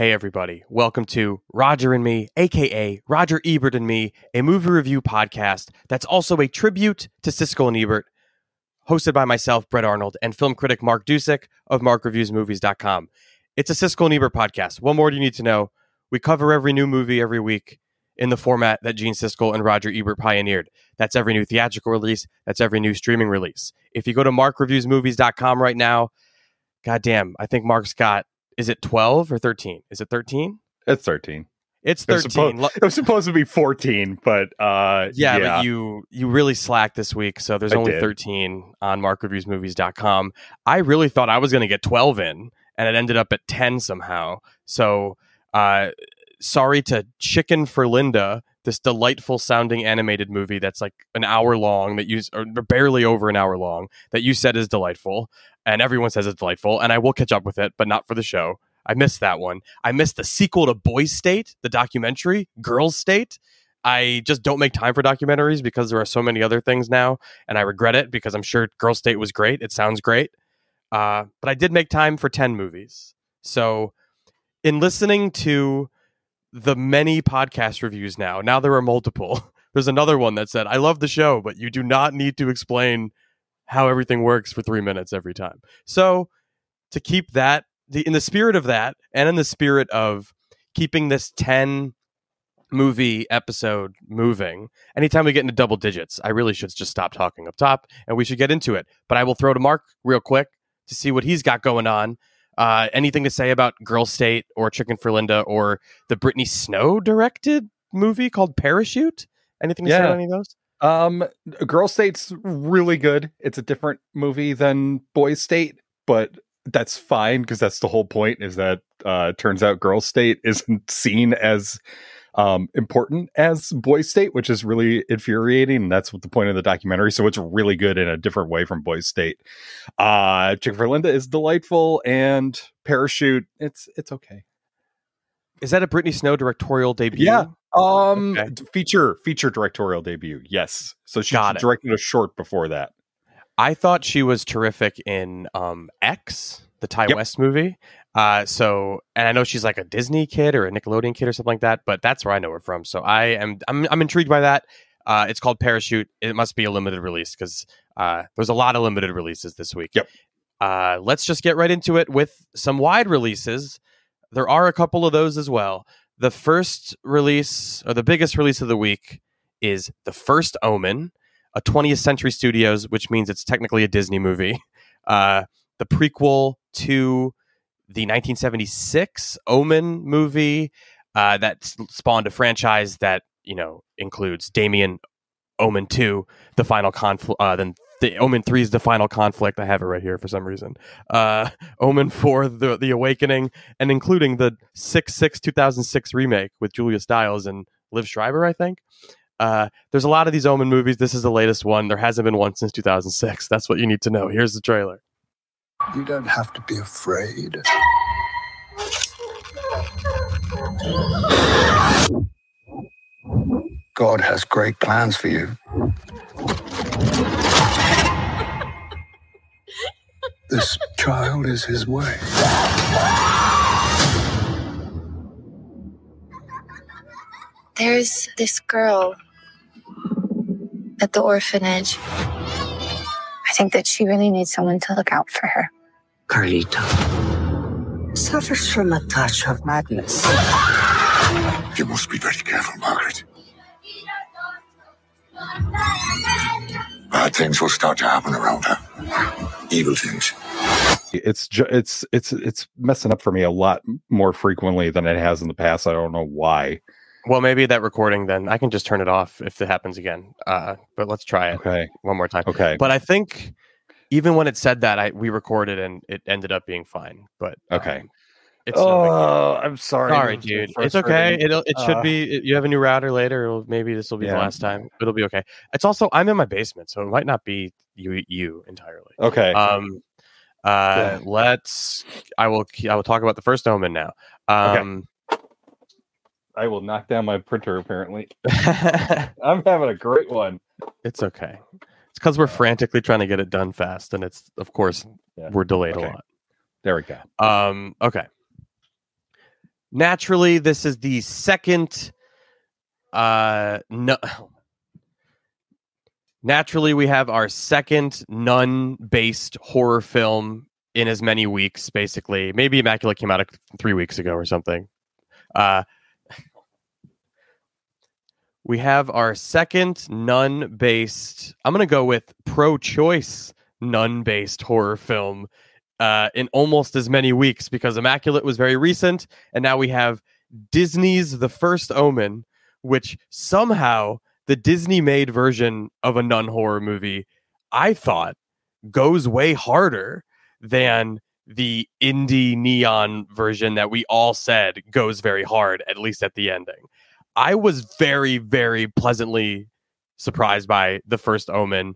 Hey everybody, welcome to Roger and Me, aka Roger Ebert and Me, a movie review podcast that's also a tribute to Siskel and Ebert, hosted by myself, Brett Arnold, and film critic Mark Dusek of MarkReviewsMovies.com. It's a Siskel and Ebert podcast. What more do you need to know? We cover every new movie every week in the format that Gene Siskel and Roger Ebert pioneered. That's every new theatrical release. That's every new streaming release. If you go to MarkReviewsMovies.com right now, goddamn, I think Mark's got, is it 12 or 13? Is it 13? It's 13. It's 13. It was supposed to be 14, but but you really slacked this week, so there's only 13 on MarkReviewsMovies.com. I really thought I was going to get 12 in, and it ended up at 10 somehow. So sorry to Chicken for Linda, this delightful sounding animated movie that's like an hour long, or barely over an hour long, that you said is delightful, and everyone says it's delightful, and I will catch up with it, but not for the show. I missed that one. I missed the sequel to Boys State, the documentary, Girls State. I just don't make time for documentaries because there are so many other things now, and I regret it because I'm sure Girls State was great. It sounds great. But I did make time for 10 movies. So in listening to the many podcast reviews now there are multiple. There's another one that said, I love the show, but you do not need to explain how everything works for 3 minutes every time. So to keep that, in the spirit of that, and in the spirit of keeping this 10 movie episode moving, anytime we get into double digits, I really should just stop talking up top and we should get into it. But I will throw to Mark real quick to see what he's got going on. Anything to say about Girl State or Chicken for Linda or the Brittany Snow directed movie called Parachute? Anything to say about any of those? Girl State's really good. It's a different movie than Boys State, but that's fine because that's the whole point, is that turns out Girl State isn't seen as important as Boys State, which is really infuriating, and that's what the point of the documentary. So it's really good in a different way from Boys State. Chicken for Linda is delightful, and Parachute, it's okay. Is that a Brittany Snow directorial debut? Yeah. Okay. Feature directorial debut. Yes. So she directed a short before that. I thought she was terrific in X, the Ty West movie. And I know she's like a Disney kid or a Nickelodeon kid or something like that, but that's where I know her from. So I'm intrigued by that. It's called Parachute. It must be a limited release because there's a lot of limited releases this week. Yep. Let's just get right into it with some wide releases. There are a couple of those as well. The first release, or the biggest release of the week, is The First Omen, a 20th Century Studios, which means it's technically a Disney movie. The prequel to the 1976 Omen movie that spawned a franchise that, includes Damien, Omen 2, the final conflict, then the Omen 3 is the final conflict. I have it right here for some reason. Omen 4, the Awakening, and including the 2006 remake with Julia Stiles and Liv Schreiber, I think. There's a lot of these Omen movies. This is the latest one. There hasn't been one since 2006. That's what you need to know. Here's the trailer. You don't have to be afraid. God has great plans for you. This child is his way. There's this girl at the orphanage. I think that she really needs someone to look out for her. Carlito suffers from a touch of madness. You must be very careful, Margaret. Bad things will start to happen around her. Evil things. It's messing up for me a lot more frequently than it has in the past. I don't know why. Well, maybe that recording, then I can just turn it off if it happens again. But let's try it one more time. Okay. But I think even when it said that, we recorded and it ended up being fine. But okay. It's I'm sorry. Sorry, dude. It's okay. It should be. You have a new router later. Maybe this will be the last time. It'll be okay. It's also, I'm in my basement, so it might not be you entirely. Okay. I will talk about The First Omen now. Okay. I will knock down my printer, apparently. I'm having a great one. It's okay. It's because we're frantically trying to get it done fast, and it's, of course, we're delayed a lot. There we go. Okay. Naturally, this is the second. Naturally, we have our second nun-based horror film in as many weeks, basically. Maybe Immaculate came out 3 weeks ago or something. We have our second nun-based, I'm going to go with pro-choice nun-based horror film in almost as many weeks, because Immaculate was very recent, and now we have Disney's The First Omen, which somehow the Disney-made version of a nun horror movie, I thought, goes way harder than the indie neon version that we all said goes very hard, at least at the ending. I was very, very pleasantly surprised by The First Omen.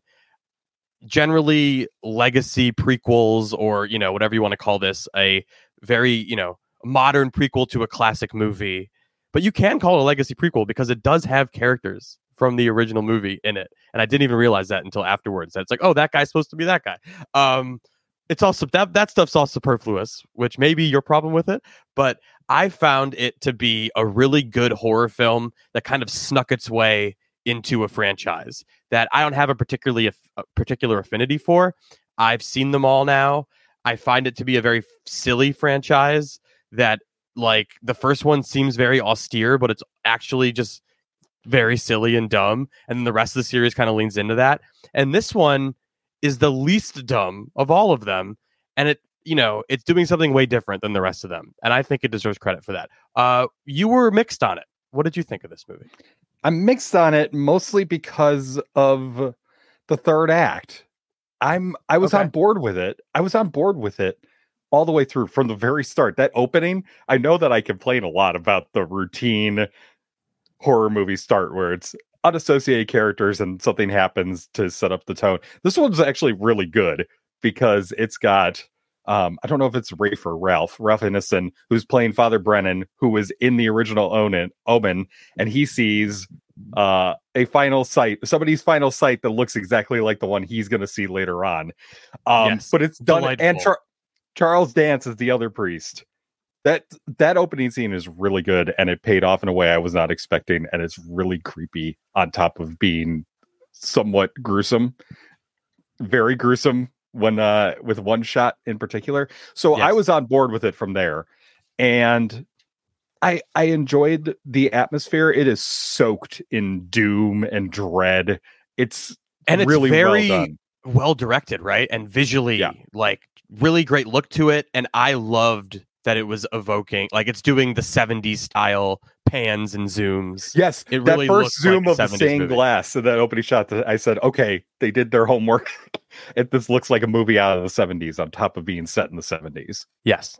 Generally, legacy prequels, or, whatever you want to call this, a very, modern prequel to a classic movie. But you can call it a legacy prequel because it does have characters from the original movie in it. And I didn't even realize that until afterwards. That it's like, oh, that guy's supposed to be that guy. It's also that stuff's all superfluous, which may be your problem with it. But I found it to be a really good horror film that kind of snuck its way into a franchise that I don't have a particular affinity for. I've seen them all now. I find it to be a very silly franchise that, like, the first one seems very austere, but it's actually just very silly and dumb. And then the rest of the series kind of leans into that. And this one is the least dumb of all of them. And it's doing something way different than the rest of them. And I think it deserves credit for that. You were mixed on it. What did you think of this movie? I'm mixed on it mostly because of the third act. I was on board with it. I was on board with it all the way through from the very start. That opening, I know that I complain a lot about the routine horror movie start where it's unassociated characters and something happens to set up the tone. This one's actually really good because it's got I don't know if it's Ralph Ineson, who's playing Father Brennan, who was in the original Omen, and he sees somebody's final sight that looks exactly like the one he's going to see later on. Yes, but it's done, delightful. and Charles Dance is the other priest. That opening scene is really good, and it paid off in a way I was not expecting, and it's really creepy on top of being somewhat gruesome, very gruesome when with one shot in particular. So yes. I was on board with it from there, and I enjoyed the atmosphere. It is soaked in doom and dread. It's really very well done. Well directed, right? And visually, like, really great look to it. And I loved that it was evoking, like, it's doing the 70s style pans and zooms. Yes, it really that first zoom like of the stained glass in that opening shot, I said, okay, they did their homework. This looks like a movie out of the 70s on top of being set in the 70s. Yes.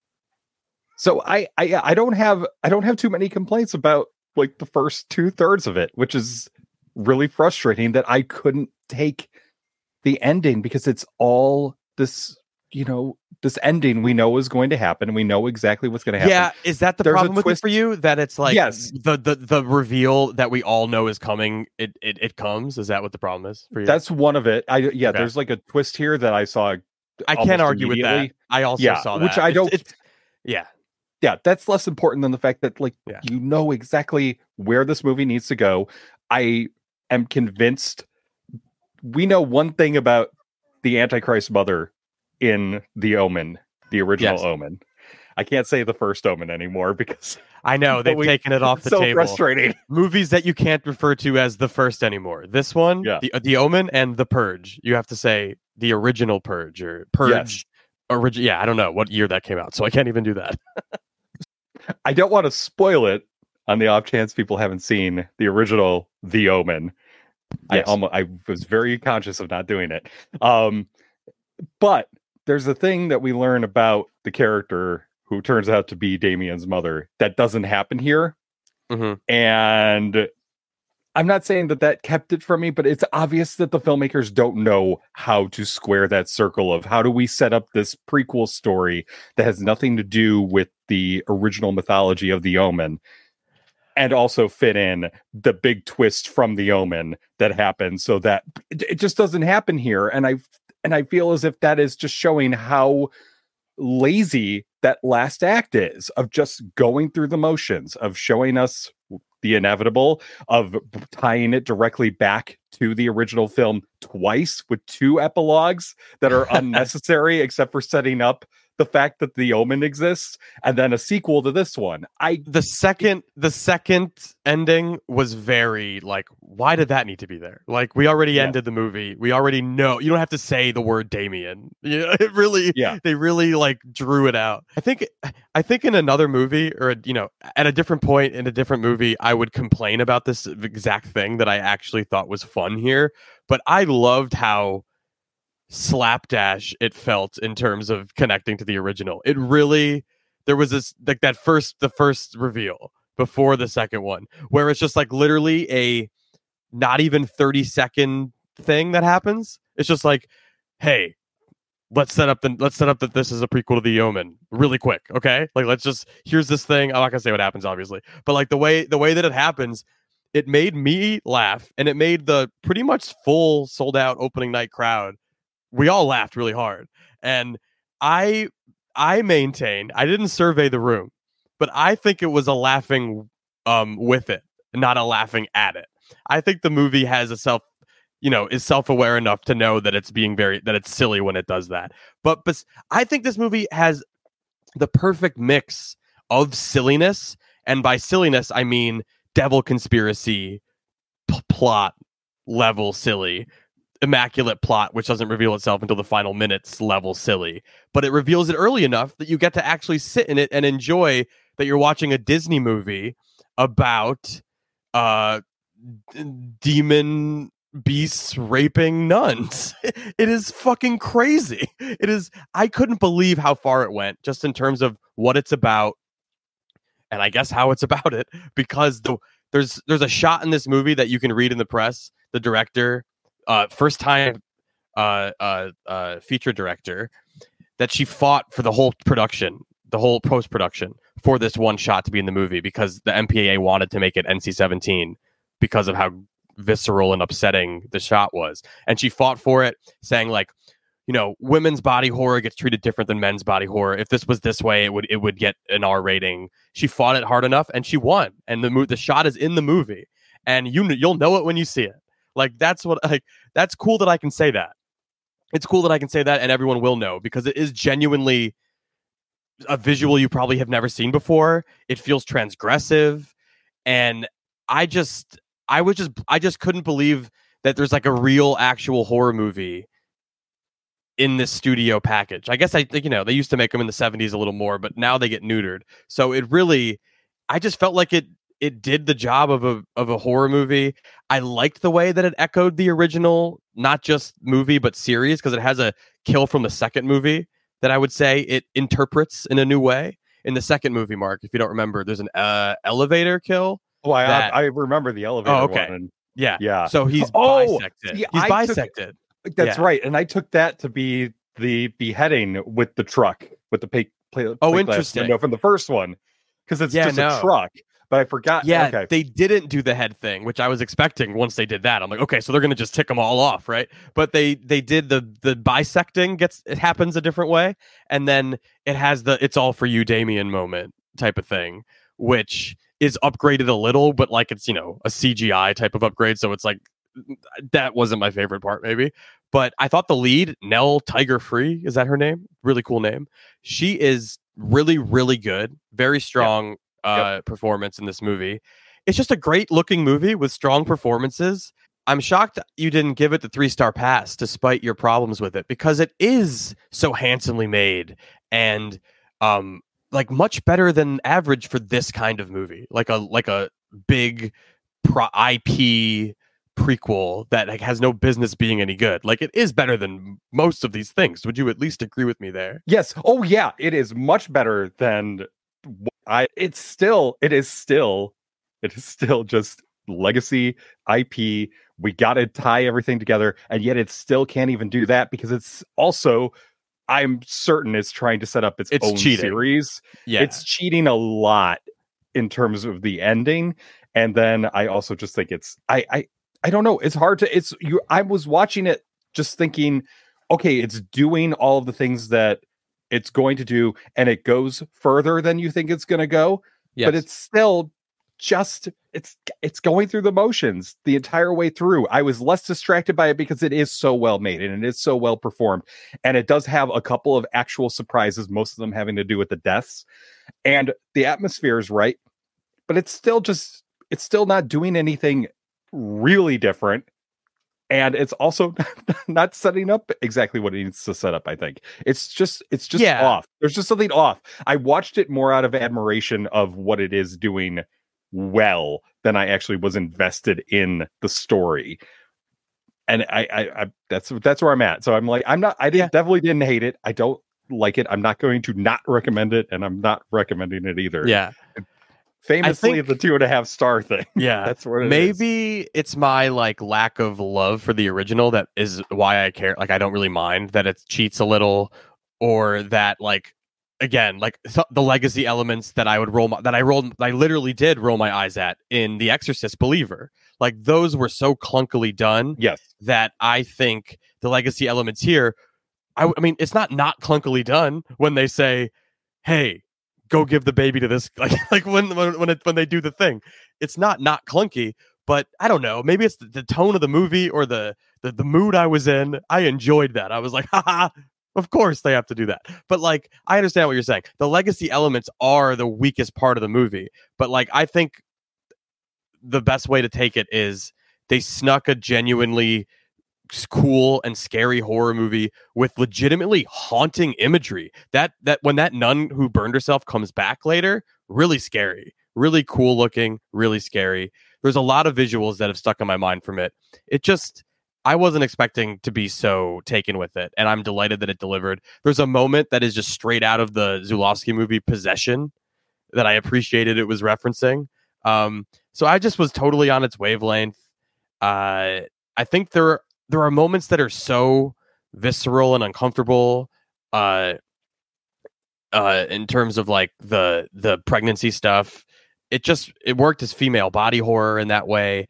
So I don't have too many complaints about, like, the first 2/3 of it, which is really frustrating that I couldn't take the ending, because it's all this, this ending we know is going to happen, and we know exactly what's going to happen. Yeah, is that the problem with it for you? That it's like, yes, the reveal that we all know is coming, it comes? Is that what the problem is for you? That's one of it. Okay. There's like a twist here that I saw. I can't argue with that. I also saw that. Which I don't. Yeah, that's less important than the fact that, like, you know exactly where this movie needs to go. I am convinced we know one thing about the Antichrist mother in the Omen, the original Omen. I can't say the first Omen anymore because I know they've taken it off the table. Frustrating. Movies that you can't refer to as the first anymore. This one, the Omen and the Purge. You have to say the original Purge or Purge. Yes. Yeah, I don't know what year that came out, so I can't even do that. I don't want to spoil it on the off chance people haven't seen the original The Omen. Yes. I was very conscious of not doing it. But there's a thing that we learn about the character who turns out to be Damien's mother that doesn't happen here. Mm-hmm. And I'm not saying that kept it from me, but it's obvious that the filmmakers don't know how to square that circle of how do we set up this prequel story that has nothing to do with the original mythology of the Omen, and also fit in the big twist from the Omen that happened, so that it just doesn't happen here. And I feel as if that is just showing how lazy that last act is, of just going through the motions, of showing us the inevitable, of tying it directly back to the original film twice with 2 epilogues that are unnecessary except for setting up the fact that The Omen exists, and then a sequel to this one. The second ending was very like, why did that need to be there? Like, we already ended the movie. We already know. You don't have to say the word Damien. It really, they really like drew it out. I think in another movie, or at a different point in a different movie, I would complain about this exact thing that I actually thought was fun here. But I loved how slapdash it felt in terms of connecting to the original. It really, there was this like the first reveal before the second one, where it's just like literally a not even 30-second thing that happens. It's just like, hey, let's set up that this is a prequel to The Omen really quick, okay? Like, here's this thing. I'm not gonna say what happens, obviously, but like the way that it happens, it made me laugh, and it made the pretty much full sold out opening night crowd. We all laughed really hard. And I maintain, I didn't survey the room, but I think it was a laughing with it, not a laughing at it. I think the movie has is self-aware enough to know that it's that it's silly when it does that. But I think this movie has the perfect mix of silliness, and by silliness I mean devil conspiracy plot level silly, immaculate plot which doesn't reveal itself until the final minutes level silly, but it reveals it early enough that you get to actually sit in it and enjoy that you're watching a Disney movie about demon beasts raping nuns. It is fucking crazy. It is. I couldn't believe how far it went, just in terms of what it's about, and I guess how it's about it, because there's a shot in this movie that you can read in the press. The director, first time feature director, that she fought for the whole production, the whole post-production, for this one shot to be in the movie, because the MPAA wanted to make it NC-17 because of how visceral and upsetting the shot was. And she fought for it, saying like, women's body horror gets treated different than men's body horror. If this was this way, it would get an R rating. She fought it hard enough, and she won. And the shot is in the movie, and you'll know it when you see it. Like, that's cool that I can say that. It's cool that I can say that, and everyone will know, because it is genuinely a visual you probably have never seen before. It feels transgressive, and I just couldn't believe that there's like a real actual horror movie in this studio package. I guess they used to make them in the 70s a little more, but now they get neutered. So it really, I just felt like it did the job of a horror movie. I liked the way that it echoed the original, not just movie, but series, because it has a kill from the second movie that I would say it interprets in a new way. In the second movie, Mark, if you don't remember, there's an elevator kill. Oh, I remember the elevator one. And, yeah. So he's bisected. Yeah, he's bisected. That's right. And I took that to be the beheading with the truck, with the plate interesting. Window from the first one, because it's just a truck. But I forgot. Yeah, okay. They didn't do the head thing, which I was expecting. Once they did that, I'm like, okay, so they're gonna just tick them all off, right? But they did the bisecting. It happens a different way, and then it has the "it's all for you, Damien" moment type of thing, which is upgraded a little, but like it's a CGI type of upgrade. So it's like, that wasn't my favorite part, maybe. But I thought the lead, Nell Tiger Free, is that her name? Really cool name. She is really, really good. Very strong performance in this movie. It's just a great looking movie with strong performances. I'm shocked you didn't give it the 3-star pass despite your problems with it, because it is so handsomely made and like much better than average for this kind of movie. Like a big IP prequel that like has no business being any good. Like, it is better than most of these things. Would you at least agree with me there? Yes. Oh yeah, it is much better than it is still just legacy IP. We got to tie everything together, and yet it still can't even do that, because it's also, I'm certain, it's trying to set up its own cheating. Series. Yeah. It's cheating a lot in terms of the ending. And then I also just think it's I don't know. It's hard to I was watching it just thinking, okay, it's doing all of the things that it's going to do, and it goes further than you think it's going to go. Yes. But it's still just it's going through the motions the entire way through. I was less distracted by it because it is so well made and it is so well performed, and it does have a couple of actual surprises, most of them having to do with the deaths, and the atmosphere is right, but it's still not doing anything really different, and it's also not setting up exactly what it needs to set up. I think it's just off. There's just something off. I watched it more out of admiration of what it is doing well than I actually was invested in the story, and I that's where I'm at. So I'm like, definitely didn't hate it. I don't like it. I'm not going to not recommend it, and I'm not recommending it either. Yeah. Famously, the 2.5 star thing. Yeah, that's what it maybe is. It's my like lack of love for the original that is why I care. Like, I don't really mind that it cheats a little, or that like, again, like the legacy elements that I literally did roll my eyes at in The Exorcist Believer. Like, those were so clunkily done. Yes, that I think the legacy elements here. I mean, it's not clunkily done when they say, "Hey, go give the baby to this," like when they do the thing. It's not clunky, but I don't know, maybe it's the tone of the movie or the mood I was in. I enjoyed that. I was like, haha, of course they have to do that. But like, I understand what you're saying. The legacy elements are the weakest part of the movie, but like, I think the best way to take it is they snuck a genuinely cool and scary horror movie with legitimately haunting imagery. That when that nun who burned herself comes back later, really scary, really cool looking, really scary. There's a lot of visuals that have stuck in my mind from it. I wasn't expecting to be so taken with it, and I'm delighted that it delivered. There's a moment that is just straight out of the Zulawski movie Possession that I appreciated it was referencing. So I just was totally on its wavelength. I think there are moments that are so visceral and uncomfortable in terms of like the pregnancy stuff. It worked as female body horror in that way.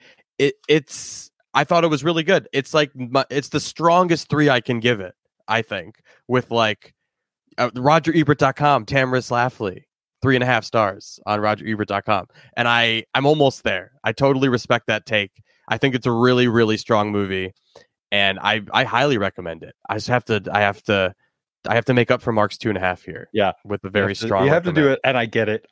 I thought it was really good. It's like it's the strongest 3 I can give it, I think, with like RogerEbert.com, Tamaris Lafley, 3.5 stars on RogerEbert.com. And I'm almost there. I totally respect that take. I think it's a really, really strong movie, and I highly recommend it. I have to make up for Mark's 2.5 here. Yeah, with a very strong. You have to do it, and I get it.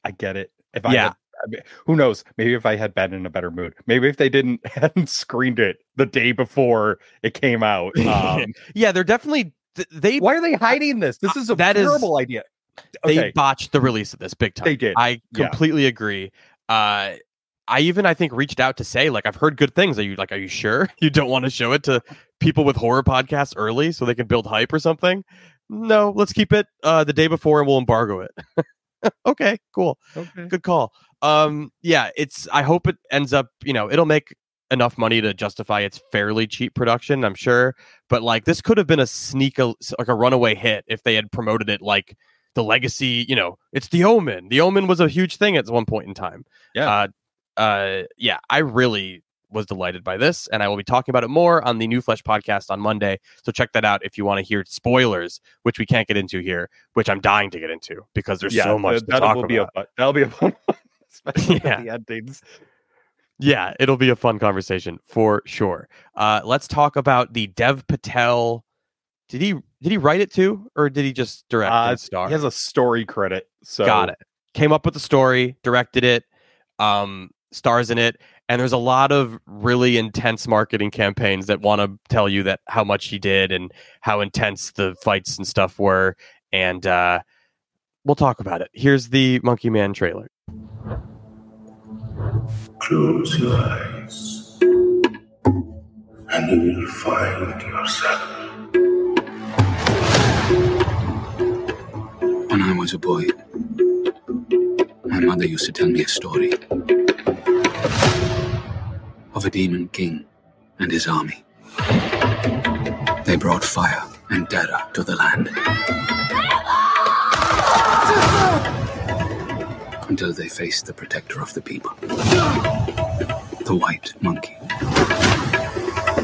Who knows? Maybe if I had been in a better mood, maybe if they hadn't screened it the day before it came out. Yeah, they're definitely Why are they hiding this? This is a terrible idea. Okay. They botched the release of this big time. They did. I completely agree. I think reached out to say, like, I've heard good things. Are you sure you don't want to show it to people with horror podcasts early so they can build hype or something? No, let's keep it the day before and we'll embargo it. Okay, cool. Okay. Good call. I hope it ends up, it'll make enough money to justify its fairly cheap production, I'm sure. But like, this could have been like a runaway hit if they had promoted it like The Legacy, it's The Omen. The Omen was a huge thing at one point in time. Yeah. I really was delighted by this, and I will be talking about it more on the New Flesh podcast on Monday. So check that out if you want to hear spoilers, which we can't get into here, which I'm dying to get into because there's so much to talk about. That'll be a fun one, especially with the endings. Yeah, it'll be a fun conversation for sure. Let's talk about the Dev Patel. Did he write it too, or did he just direct and star? He has a story credit. So got it. Came up with the story, directed it, stars in it, and there's a lot of really intense marketing campaigns that want to tell you that how much he did and how intense the fights and stuff were, and we'll talk about it. Here's the Monkey Man trailer. Close your eyes and you will find yourself. When I was a boy, my mother used to tell me a story of a demon king and his army. They brought fire and terror to the land. Until they faced the protector of the people, the white monkey.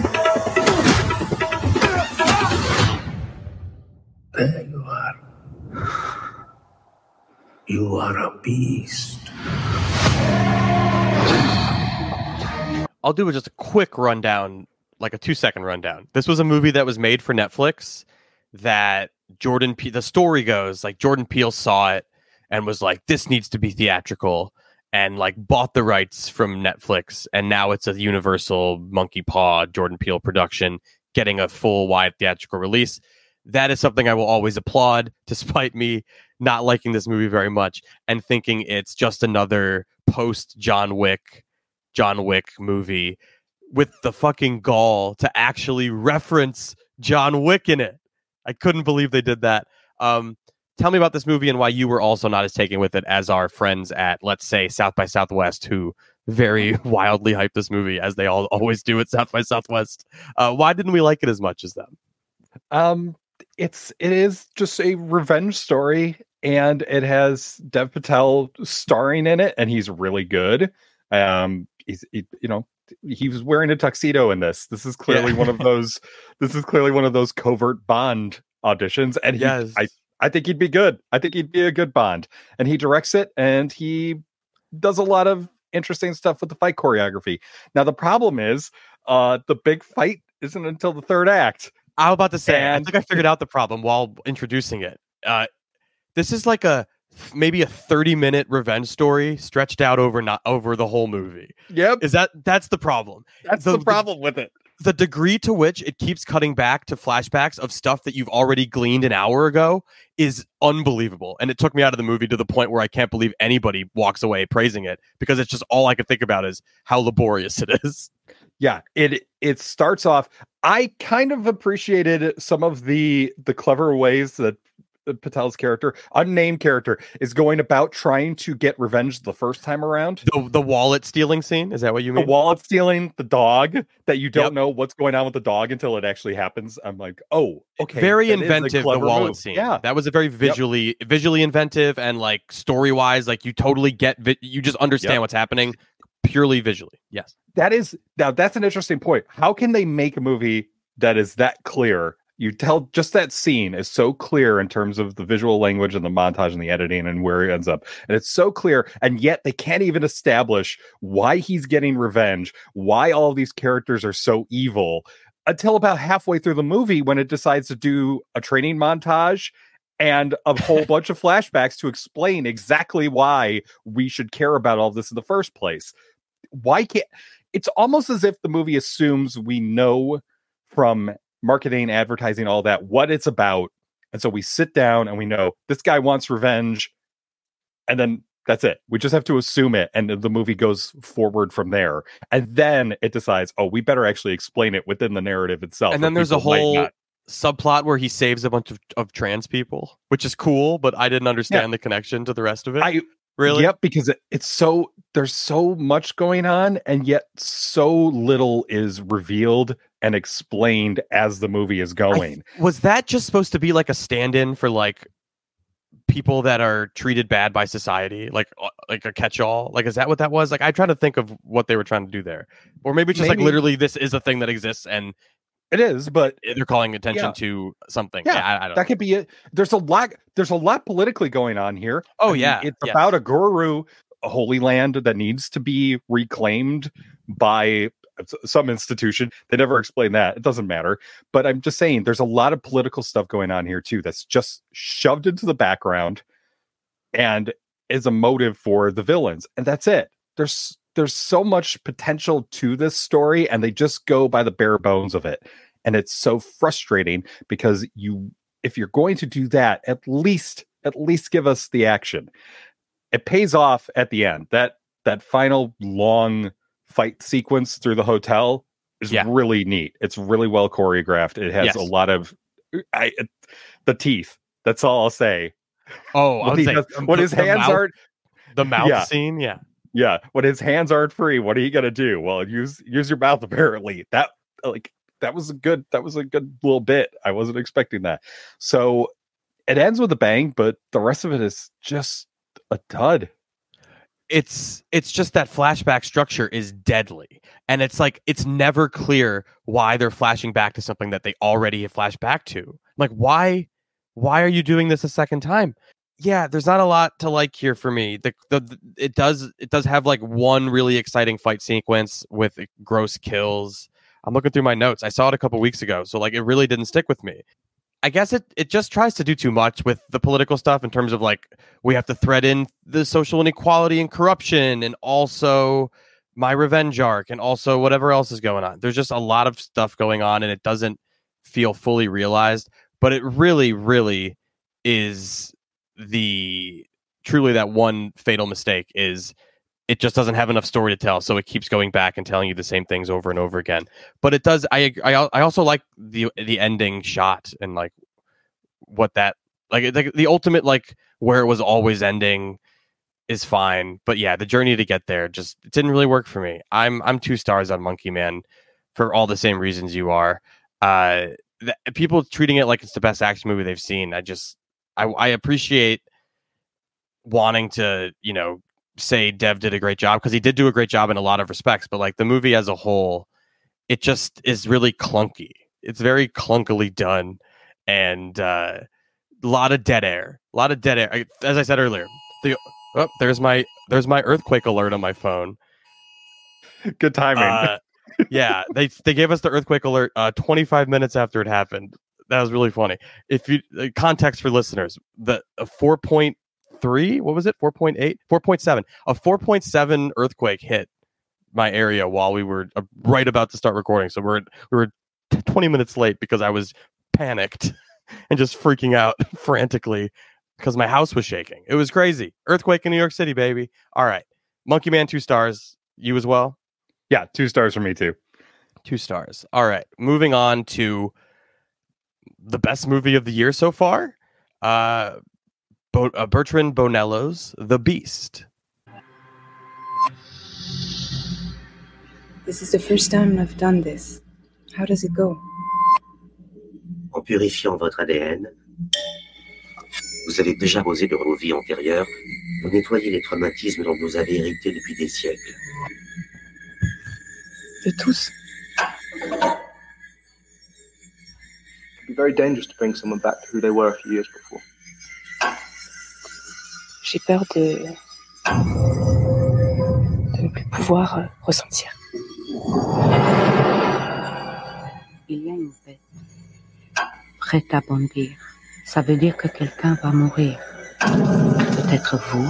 There you are. You are a beast. I'll do just a quick rundown, like a 2-second rundown. This was a movie that was made for Netflix that the story goes, like Jordan Peele saw it and was like, this needs to be theatrical, and like bought the rights from Netflix. And now it's a Universal Monkey Paw Jordan Peele production getting a full wide theatrical release. That is something I will always applaud, despite me not liking this movie very much and thinking it's just another post John Wick movie with the fucking gall to actually reference John Wick in it. I couldn't believe they did that. Tell me about this movie and why you were also not as taken with it as our friends at, let's say, South by Southwest, who very wildly hyped this movie, as they always do at South by Southwest. Why didn't we like it as much as them? It is just a revenge story, and it has Dev Patel starring in it, and he's really good. He was wearing a tuxedo in this. This is clearly one of those. This is clearly one of those covert Bond auditions, and I think he'd be good. I think he'd be a good Bond, and he directs it, and he does a lot of interesting stuff with the fight choreography. Now the problem is, the big fight isn't until the third act. I was about to say, I think I figured out the problem while introducing it. This is like maybe a 30-minute revenge story stretched out over the whole movie. Yep. That's the problem. That's the problem with it. The degree to which it keeps cutting back to flashbacks of stuff that you've already gleaned an hour ago is unbelievable. And it took me out of the movie to the point where I can't believe anybody walks away praising it, because it's just all I could think about is how laborious it is. Yeah, it starts off. I kind of appreciated some of the clever ways that Patel's character, unnamed character, is going about trying to get revenge the first time around. The wallet stealing scene, is that what you mean? The wallet stealing, the dog, that you don't know what's going on with the dog until it actually happens. I'm like, oh, okay. Very inventive, the wallet move. scene. Yeah, that was a very visually inventive, and like story wise, like you totally get you just understand what's happening purely visually. Yes. That's an interesting point. How can they make a movie that is that clear? You tell just that scene is so clear in terms of the visual language and the montage and the editing and where it ends up. And it's so clear. And yet they can't even establish why he's getting revenge, why all these characters are so evil, until about halfway through the movie, when it decides to do a training montage and a whole bunch of flashbacks to explain exactly why we should care about all this in the first place. Why can't... It's almost as if the movie assumes we know from marketing, advertising, all that, what it's about. And so we sit down and we know this guy wants revenge. And then that's it. We just have to assume it. And the movie goes forward from there. And then it decides, oh, we better actually explain it within the narrative itself. And then there's a whole subplot where he saves a bunch of trans people, which is cool, but I didn't understand the connection to the rest of it. Really? Yep, because there's so much going on, and yet so little is revealed and explained as the movie is going. Was that just supposed to be like a stand-in for like people that are treated bad by society, like a catch-all? Like, is that what that was? Like, I try to think of what they were trying to do there, or maybe just like literally this is a thing that exists and it is, but they're calling attention to something. Yeah, I don't that know. Could be it. There's a lot politically going on here. Oh, yeah. It's about a guru, a holy land that needs to be reclaimed by some institution. They never explain that. It doesn't matter. But I'm just saying there's a lot of political stuff going on here too that's just shoved into the background and is a motive for the villains. And that's it. There's so much potential to this story, and they just go by the bare bones of it. And it's so frustrating because if you're going to do that, at least give us the action. It pays off at the end. That final long fight sequence through the hotel is really neat. It's really well choreographed. It has a lot of the teeth. That's all I'll say. Oh, when his hands aren't the mouth scene, yeah. When his hands aren't free, what are you gonna do? Well, use your mouth. Apparently, that was a good little bit. I wasn't expecting that. So it ends with a bang, but the rest of it is just a dud. It's just that flashback structure is deadly, and it's like it's never clear why they're flashing back to something that they already have flashed back to. Like, why are you doing this a second time? yeah, there's not a lot to like here for me. It does have like one really exciting fight sequence with gross kills. I'm looking through my notes. I saw it a couple weeks ago, so like it really didn't stick with me. I guess it just tries to do too much with the political stuff in terms of like we have to thread in the social inequality and corruption and also my revenge arc and also whatever else is going on. There's just a lot of stuff going on and it doesn't feel fully realized, but it really, really is truly that one fatal mistake is it just doesn't have enough story to tell, so it keeps going back and telling you the same things over and over again. But it does. I also like the ending shot and like what that like the ultimate like where it was always ending is fine. But yeah, the journey to get there just it didn't really work for me. I'm 2 stars on Monkey Man for all the same reasons you are. People treating it like it's the best action movie they've seen. I appreciate wanting to, say Dev did a great job because he did do a great job in a lot of respects, but like the movie as a whole, it just is really clunky. It's very clunkily done and a lot of dead air. As I said earlier, there's my earthquake alert on my phone. Good timing. Yeah, they gave us the earthquake alert 25 minutes after it happened. That was really funny. If you context for listeners, the 4.3, what was it? 4.8, 4.7. A 4.7 earthquake hit my area while we were right about to start recording. So we were 20 minutes late because I was panicked and just freaking out frantically because my house was shaking. It was crazy. Earthquake in New York City, baby. All right, Monkey Man, 2 stars. You as well? Yeah, 2 stars for me too. 2 stars. All right, moving on to the best movie of the year so far, Bertrand Bonello's The Beast. This is the first time I've done this. How does it go? En purifiant votre ADN, vous avez déjà posé de vos vies antérieures pour nettoyer les traumatismes dont vous avez hérité depuis des siècles. De tous. It'd be very dangerous to bring someone back to who they were a few years before. J'ai peur de ne plus pouvoir ressentir. Il y a une bête prête à bondir. Ça veut dire que quelqu'un va mourir. Peut-être vous.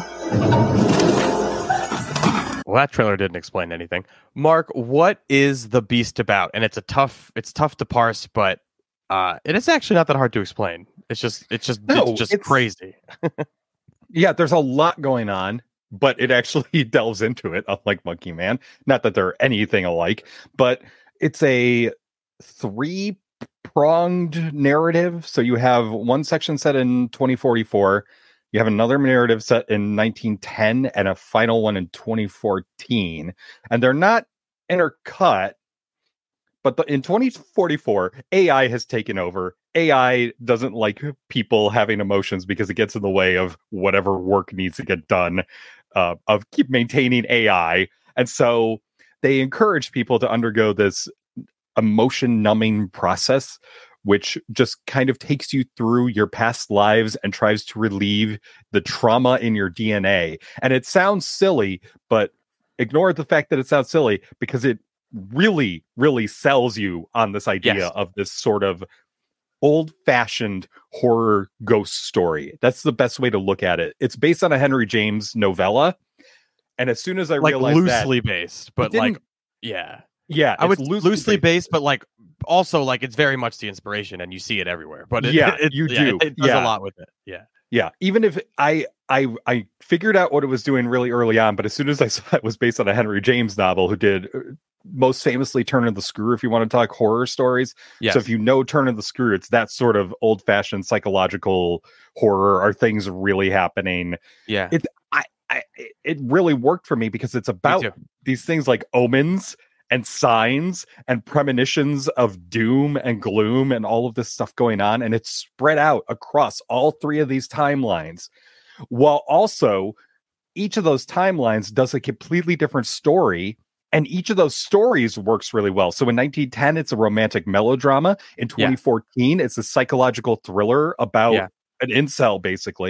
Well, that trailer didn't explain anything. Mark, what is The Beast about? And it's tough to parse, but it is actually not that hard to explain. It's just crazy. Yeah, there's a lot going on, but it actually delves into it, unlike Monkey Man. Not that they're anything alike, but it's a 3-pronged narrative. So you have one section set in 2044, you have another narrative set in 1910, and a final one in 2014. And they're not intercut, but in 2044, AI has taken over. AI doesn't like people having emotions because it gets in the way of whatever work needs to get done, of keep maintaining AI. And so they encourage people to undergo this emotion numbing process, which just kind of takes you through your past lives and tries to relieve the trauma in your DNA. And it sounds silly, but ignore the fact that it sounds silly because it really, really sells you on this idea of this sort of old-fashioned horror ghost story. That's the best way to look at it. It's based on a Henry James novella, and as soon as I realized loosely based, but I would loosely based, but like also like it's very much the inspiration, and you see it everywhere. But it does a lot with it. Yeah. Even if I figured out what it was doing really early on, but as soon as I saw it was based on a Henry James novel, who did most famously Turn of the Screw, if you want to talk horror stories. Yes. So if you know Turn of the Screw, it's that sort of old-fashioned psychological horror. Are things really happening? Yeah. It really worked for me because it's about these things like omens and signs and premonitions of doom and gloom and all of this stuff going on. And it's spread out across all 3 of these timelines, while also each of those timelines does a completely different story. And each of those stories works really well. So in 1910, it's a romantic melodrama. In 2014, it's a psychological thriller about an incel, basically.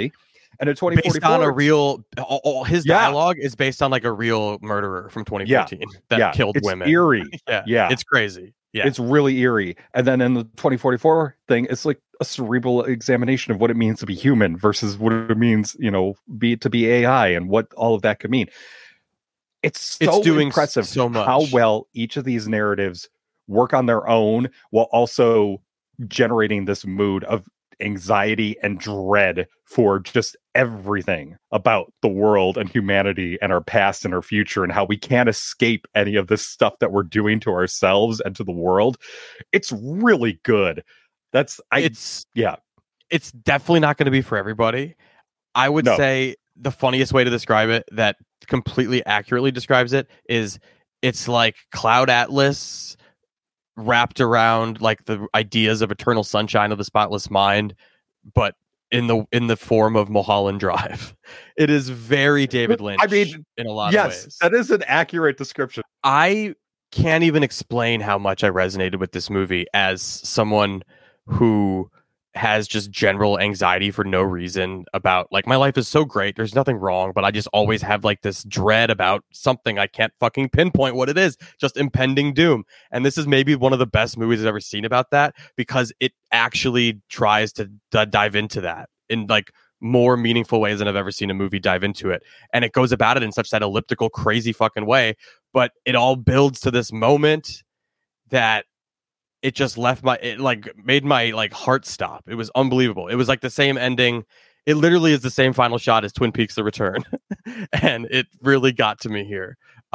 And in 2044, based on a real, his dialogue is based on like a real murderer from 2014 that killed women. It's eerie. yeah, it's crazy. Yeah, it's really eerie. And then in the 2044 thing, it's like a cerebral examination of what it means to be human versus what it means, to be AI and what all of that could mean. It's doing impressive so much. How well each of these narratives work on their own while also generating this mood of anxiety and dread for just everything about the world and humanity and our past and our future and how we can't escape any of this stuff that we're doing to ourselves and to the world. It's really good. It's definitely not going to be for everybody. I would say the funniest way to describe it that completely accurately describes it is it's like Cloud Atlas wrapped around like the ideas of Eternal Sunshine of the Spotless Mind, but in the form of Mulholland Drive. It is very David Lynch. In a lot of ways. Yes, that is an accurate description. I can't even explain how much I resonated with this movie as someone who has just general anxiety for no reason about like my life is so great, there's nothing wrong, but I just always have like this dread about something I can't fucking pinpoint what it is, just impending doom. And this is maybe one of the best movies I've ever seen about that, because it actually tries to dive into that in like more meaningful ways than I've ever seen a movie dive into it. And it goes about it in such that elliptical, crazy fucking way, but it all builds to this moment that it just made my like heart stop. It was unbelievable. It was like the same ending. It literally is the same final shot as Twin Peaks: The Return. And it really got to me here.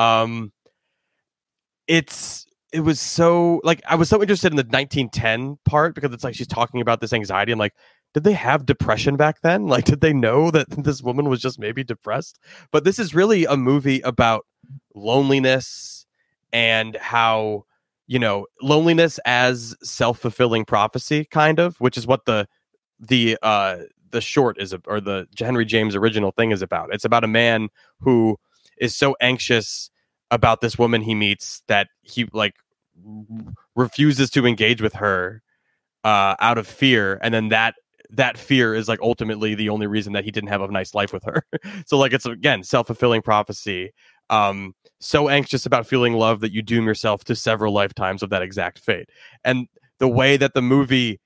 It was so like, I was so interested in the 1910 part because it's like, she's talking about this anxiety. I'm like, did they have depression back then? Like, did they know that this woman was just maybe depressed? But this is really a movie about loneliness and how, loneliness as self-fulfilling prophecy, kind of, which is what the short is, or the Henry James original thing is about. It's about a man who is so anxious about this woman he meets that he like refuses to engage with her out of fear, and then that fear is like ultimately the only reason that he didn't have a nice life with her. So like, it's again self-fulfilling prophecy. So anxious about feeling love that you doom yourself to several lifetimes of that exact fate. And the way that the movie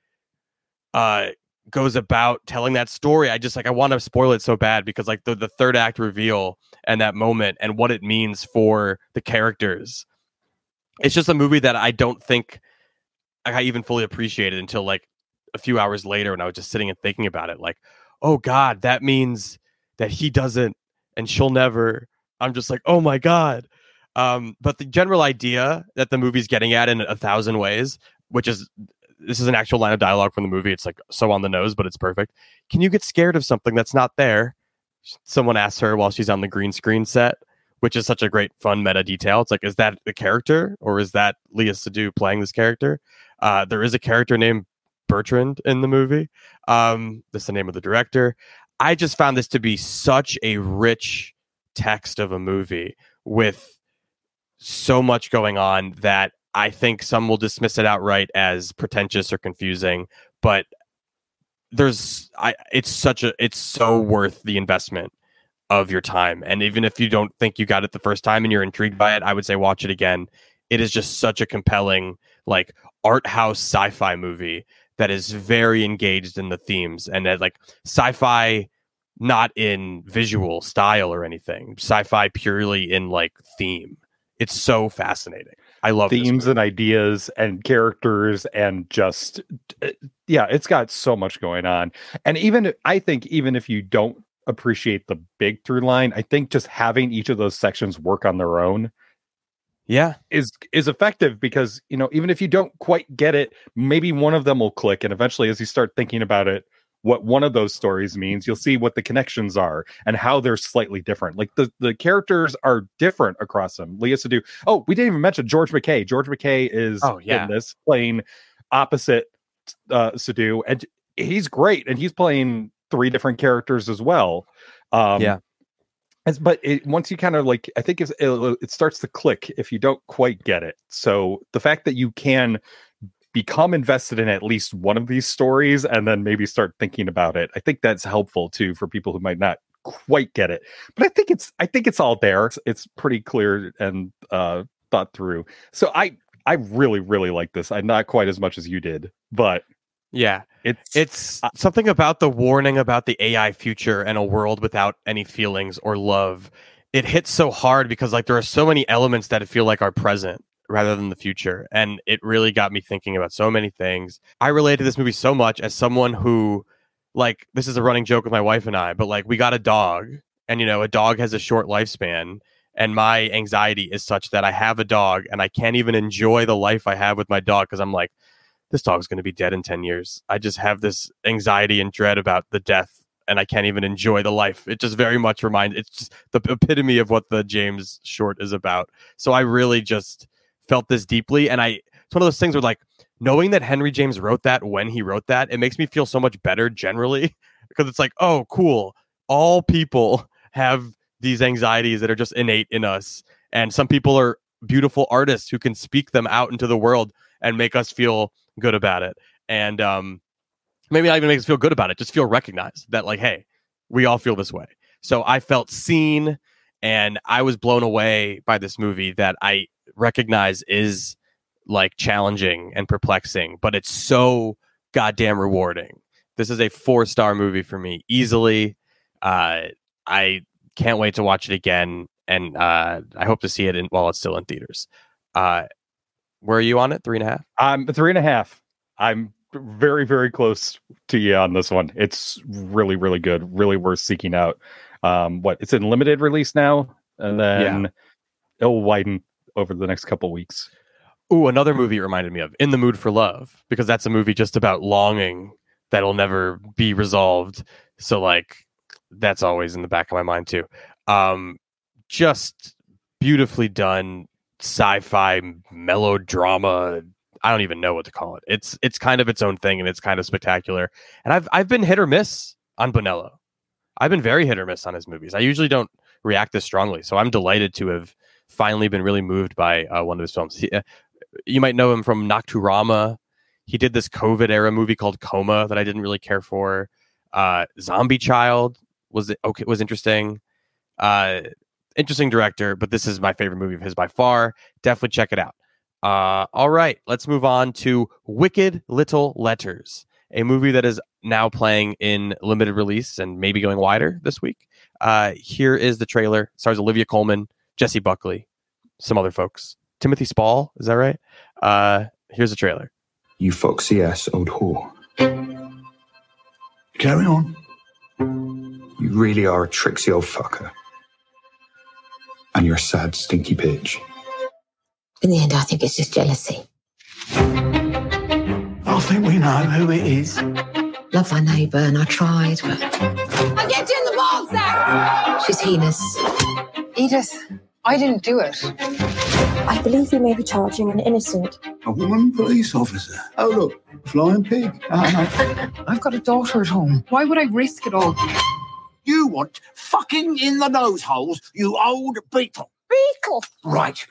goes about telling that story, I want to spoil it so bad, because like the third act reveal and that moment and what it means for the characters, it's just a movie that I don't think I even fully appreciated until like a few hours later when I was just sitting and thinking about it. Like, oh God, that means that he doesn't and she'll never. I'm just like, oh my God. But the general idea that the movie's getting at in 1,000 ways, this is an actual line of dialogue from the movie. It's like so on the nose, but it's perfect. Can you get scared of something that's not there? Someone asks her while she's on the green screen set, which is such a great fun meta detail. It's like, is that the character or is that Léa Seydoux playing this character? There is a character named Bertrand in the movie. That's the name of the director. I just found this to be such a rich text of a movie with so much going on that I think some will dismiss it outright as pretentious or confusing, but it's so worth the investment of your time. And even if you don't think you got it the first time and you're intrigued by it, I would say watch it again. It is just such a compelling like art house sci-fi movie that is very engaged in the themes, and that like sci-fi not in visual style or anything, sci-fi purely in like theme. It's so fascinating. I love themes and ideas and characters and just, it's got so much going on. And I think even if you don't appreciate the big through line, I think just having each of those sections work on their own is effective, because even if you don't quite get it, maybe one of them will click, and eventually as you start thinking about it, what one of those stories means, you'll see what the connections are and how they're slightly different. Like the characters are different across them. Léa Seydoux. Oh, we didn't even mention George McKay. George McKay is in this playing opposite Seydoux, and he's great, and he's playing 3 different characters as well. But once you kind of like, I think it starts to click if you don't quite get it. So the fact that you can become invested in at least one of these stories and then maybe start thinking about it. I think that's helpful too for people who might not quite get it. But I think it's all there. It's pretty clear and thought through. So I really, really like this. I'm not quite as much as you did, but yeah, it's something about the warning about the AI future and a world without any feelings or love. It hits so hard because like there are so many elements that feel like are present rather than the future. And it really got me thinking about so many things. I relate to this movie so much as someone who, like, this is a running joke with my wife and I, but like we got a dog and, you know, a dog has a short lifespan. And my anxiety is such that I have a dog and I can't even enjoy the life I have with my dog because I'm like, this dog's going to be dead in 10 years. I just have this anxiety and dread about the death and I can't even enjoy the life. It just very much it's just the epitome of what the James short is about. So I really just felt this deeply. And it's one of those things where like knowing that Henry James wrote that when he wrote that, it makes me feel so much better generally because it's like, oh, cool. All people have these anxieties that are just innate in us. And some people are beautiful artists who can speak them out into the world and make us feel good about it. And maybe not even make us feel good about it, just feel recognized that like, hey, we all feel this way. So I felt seen and I was blown away by this movie that I recognize is like challenging and perplexing, but it's so goddamn rewarding. This is a 4-star movie for me, easily. I can't wait to watch it again, and I hope to see it while it's still in theaters. Where are you on it? 3.5? I'm 3.5. I'm very, very close to you on this one. It's really, really good. Really worth seeking out. It's in limited release now, and then it'll widen over the next couple weeks. Ooh, another movie it reminded me of, In the Mood for Love, because that's a movie just about longing that'll never be resolved. So like that's always in the back of my mind too. Just beautifully done sci-fi melodrama. I don't even know what to call it. It's kind of its own thing and it's kind of spectacular. And I've been hit or miss on Bonello. I've been very hit or miss on his movies. I usually don't react this strongly, so I'm delighted to have finally been really moved by one of his films. You might know him from Nocturama. He did this COVID era movie called Coma that I didn't really care for. Zombie Child was interesting. Interesting director, but this is my favorite movie of his by far. Definitely check it out. All right, let's move on to Wicked Little Letters, a movie that is now playing in limited release and maybe going wider this week. Here is the trailer. It stars Olivia Colman, Jessie Buckley, some other folks. Timothy Spall, is that right? Here's the trailer. You foxy ass old whore. Carry on. You really are a tricksy old fucker. And you're a sad, stinky bitch. In the end, I think it's just jealousy. I think we know who it is. Love thy neighbour, and I tried, but... I'll get you in the ball sack! She's heinous. Edith, I didn't do it. I believe you may be charging an innocent. A woman police officer. Oh, look, flying pig. I've got a daughter at home. Why would I risk it all? You want fucking in the nose holes, you old beetle. Beetle? Right.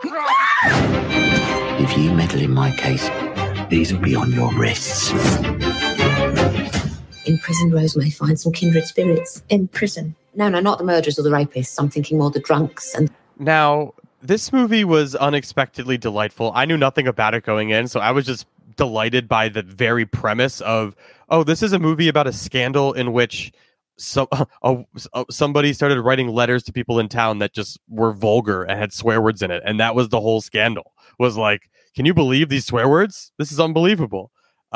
If you meddle in my case, these will be on your wrists. In prison, Rose may find some kindred spirits. In prison? No, not the murderers or the rapists. I'm thinking more the drunks and... Now, this movie was unexpectedly delightful. I knew nothing about it going in, so I was just delighted by the very premise of, oh, this is a movie about a scandal in which somebody started writing letters to people in town that just were vulgar and had swear words in it. And that was the whole scandal. Was like, can you believe these swear words? This is unbelievable.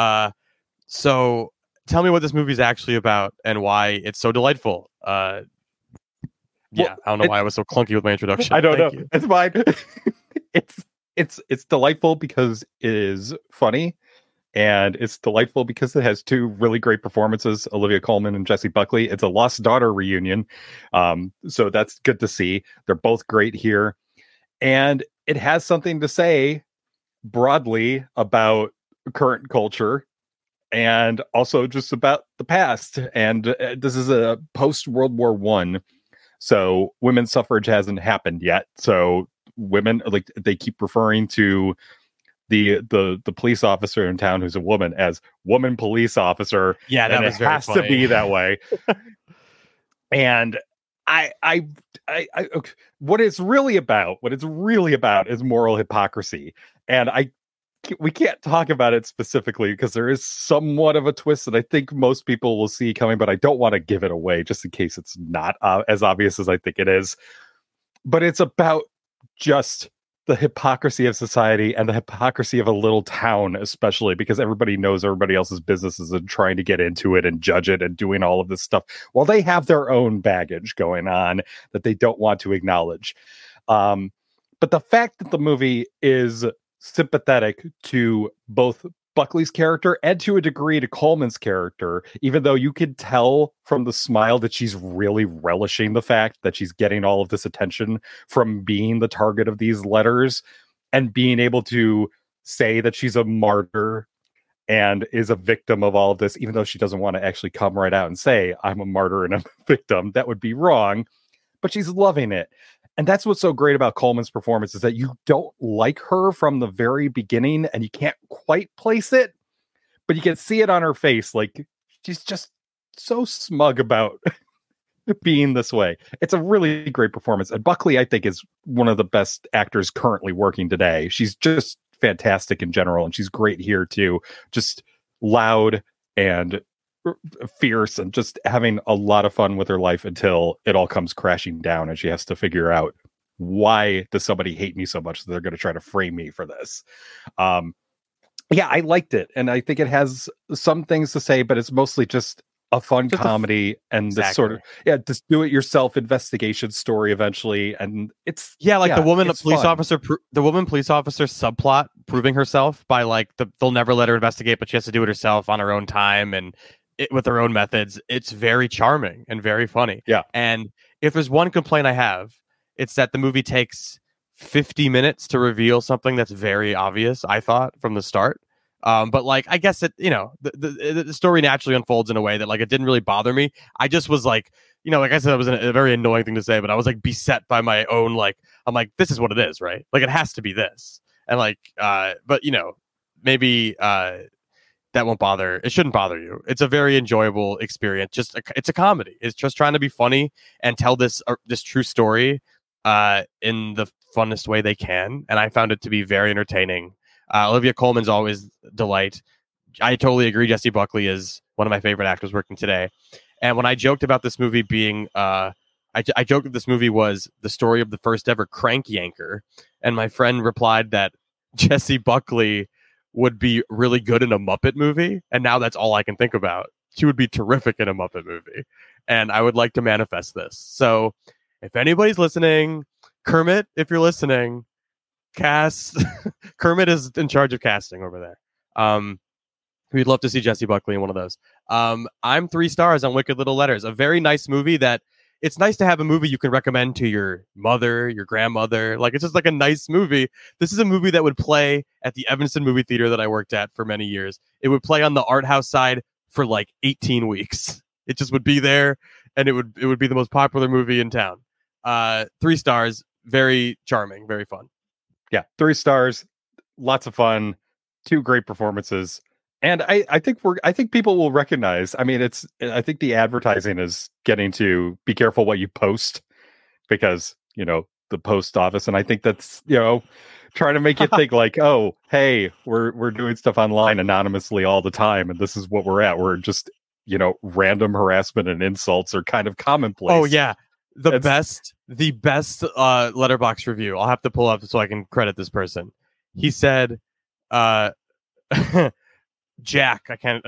So tell me what this movie is actually about and why it's so delightful. I don't know why I was so clunky with my introduction. I don't know. It's fine. It's delightful because it is funny, and it's delightful because it has two really great performances, Olivia Colman and Jessie Buckley. It's a lost daughter reunion, so that's good to see. They're both great here, and it has something to say broadly about current culture and also just about the past. And this is a post-World War I. So women's suffrage hasn't happened yet. So women, like, they keep referring to the police officer in town who's a woman as woman police officer. Yeah, that was very has funny. to be that way. And I what it's really about is moral hypocrisy. And we can't talk about it specifically because there is somewhat of a twist that I think most people will see coming, but I don't want to give it away just in case it's not as obvious as I think it is. But it's about just the hypocrisy of society and the hypocrisy of a little town, especially because everybody knows everybody else's businesses and trying to get into it and judge it and doing all of this stuff while they have their own baggage going on that they don't want to acknowledge. But the fact that the movie is sympathetic to both Buckley's character and to a degree to Coleman's character, even though you could tell from the smile that she's really relishing the fact that she's getting all of this attention from being the target of these letters and being able to say that she's a martyr and is a victim of all of this, even though she doesn't want to actually come right out and say, I'm a martyr and I'm a victim. That would be wrong, but she's loving it. And that's what's so great about Coleman's performance is that you don't like her from the very beginning and you can't quite place it, but you can see it on her face. Like she's just so smug about being this way. It's a really great performance. And Buckley, I think, is one of the best actors currently working today. She's just fantastic in general. And she's great here too. Just loud and fierce and just having a lot of fun with her life until it all comes crashing down and she has to figure out, why does somebody hate me so much that they're going to try to frame me for this? Yeah, I liked it. And I think it has some things to say, but it's mostly just a fun comedy and this sort of, this do-it-yourself investigation story eventually. And it's, the woman police officer, the woman police officer subplot proving herself by like, they'll never let her investigate, but she has to do it herself on her own time and with her own methods. It's very charming and very funny. Yeah. And if there's one complaint I have, it's that the movie takes 50 minutes to reveal something that's very obvious, I thought, from the start. But like, I guess it, the story naturally unfolds in a way that like, it didn't really bother me. I just was like, like I said, it was a very annoying thing to say, but I was like beset by my own, like, I'm like, this is what it is, right? Like, it has to be this. And like, but maybe, that won't bother. It shouldn't bother you. It's a very enjoyable experience. It's a comedy. It's just trying to be funny and tell this true story in the funnest way they can. And I found it to be very entertaining. Olivia Colman's always delight. I totally agree. Jessie Buckley is one of my favorite actors working today. And when I joked about this movie being, I joked that this movie was the story of the first ever crank yanker. And my friend replied that Jessie Buckley would be really good in a Muppet movie. And now that's all I can think about. She would be terrific in a Muppet movie. And I would like to manifest this. So if anybody's listening, Kermit, if you're listening, cast. Kermit is in charge of casting over there. We'd love to see Jessie Buckley in one of those. I'm 3 stars on Wicked Little Letters. A very nice movie that it's nice to have a movie you can recommend to your mother, your grandmother. Like, it's just like a nice movie. This is a movie that would play at the Evanston movie theater that I worked at for many years. It would play on the art house side for like 18 weeks. It just would be there, and it would be the most popular movie in town. 3 stars, very charming, very fun. Yeah, 3 stars, lots of fun, 2 great performances. And I think people will recognize. I mean, I think the advertising is getting to be careful what you post because, the post office. And I think that's, trying to make you think like, oh, hey, we're doing stuff online anonymously all the time. And this is what we're at. We're just, random harassment and insults are kind of commonplace. Oh, yeah. The best Letterboxd review. I'll have to pull up so I can credit this person. He said, Jack, I can't.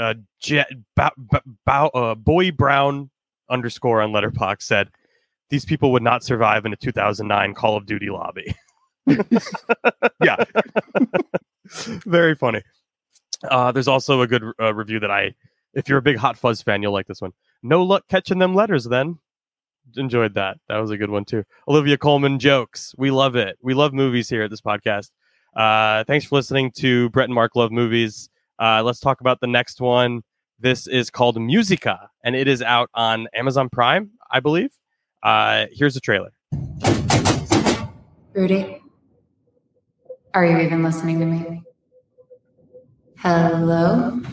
Boy Brown _ on Letterboxd said these people would not survive in a 2009 Call of Duty lobby. Yeah, very funny. There's also a good review that if you're a big Hot Fuzz fan, you'll like this one. No luck catching them letters, then. Enjoyed that. That was a good one too. Olivia Colman jokes. We love it. We love movies here at this podcast. Thanks for listening to Brett and Mark Love Movies. Let's talk about the next one. This is called Musica, and it is out on Amazon Prime, I believe. Here's the trailer. Rudy, are you even listening to me? Hello?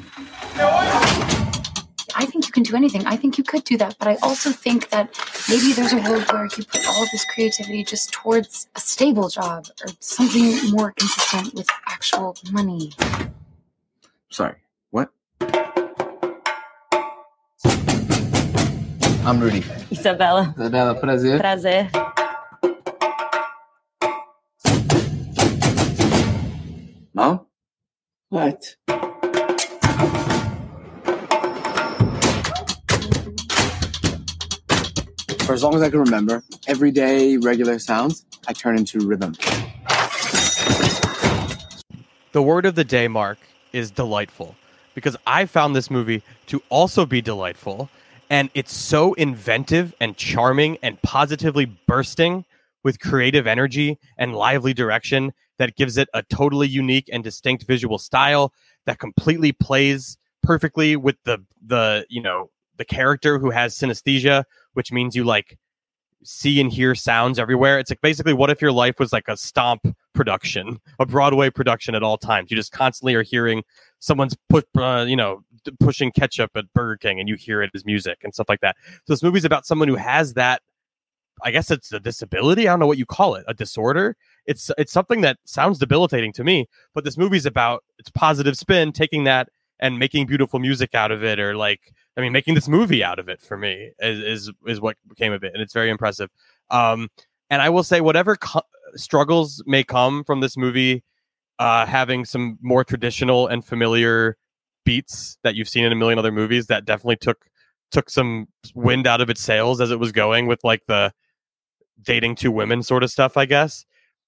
I think you can do anything. I think you could do that. But I also think that maybe there's a world where you put all this creativity just towards a stable job or something more consistent with actual money. Sorry, what? I'm Rudy. Isabella. Isabella, prazer. Prazer. Mom? What? For as long as I can remember, everyday, regular sounds, I turn into rhythm. The word of the day, Mark, is delightful. Because I found this movie to also be delightful. And it's so inventive and charming and positively bursting with creative energy and lively direction that gives it a totally unique and distinct visual style that completely plays perfectly with the character who has synesthesia, which means you like see and hear sounds everywhere. It's like basically what if your life was like a Stomp production, a Broadway production at all times. You just constantly are hearing someone's pushing ketchup at Burger King and you hear it as music and stuff like that. So this movie's about someone who has that, I guess it's a disability. I don't know what you call it, a disorder. It's something that sounds debilitating to me, but this movie's about its positive spin, taking that and making beautiful music out of it, or making this movie out of it for me is what became of it, and it's very impressive. And I will say, whatever struggles may come from this movie, having some more traditional and familiar beats that you've seen in a million other movies, that definitely took some wind out of its sails as it was going with like the dating two women sort of stuff, I guess.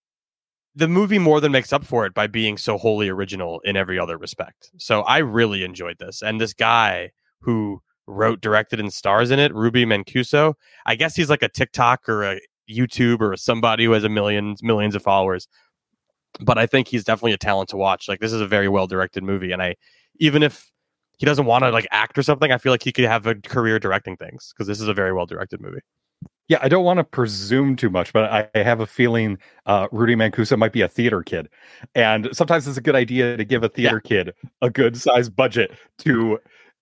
The movie more than makes up for it by being so wholly original in every other respect. So I really enjoyed this. And this guy who wrote, directed, and stars in it, Ruby Mancuso, I guess he's like a TikTok or a YouTube or somebody who has millions of followers. But I think he's definitely a talent to watch. Like, this is a very well-directed movie. And even if he doesn't want to like act or something, I feel like he could have a career directing things, because this is a very well-directed movie. Yeah, I don't want to presume too much, but I have a feeling Rudy Mancuso might be a theater kid. And sometimes it's a good idea to give a theater kid a good sized budget to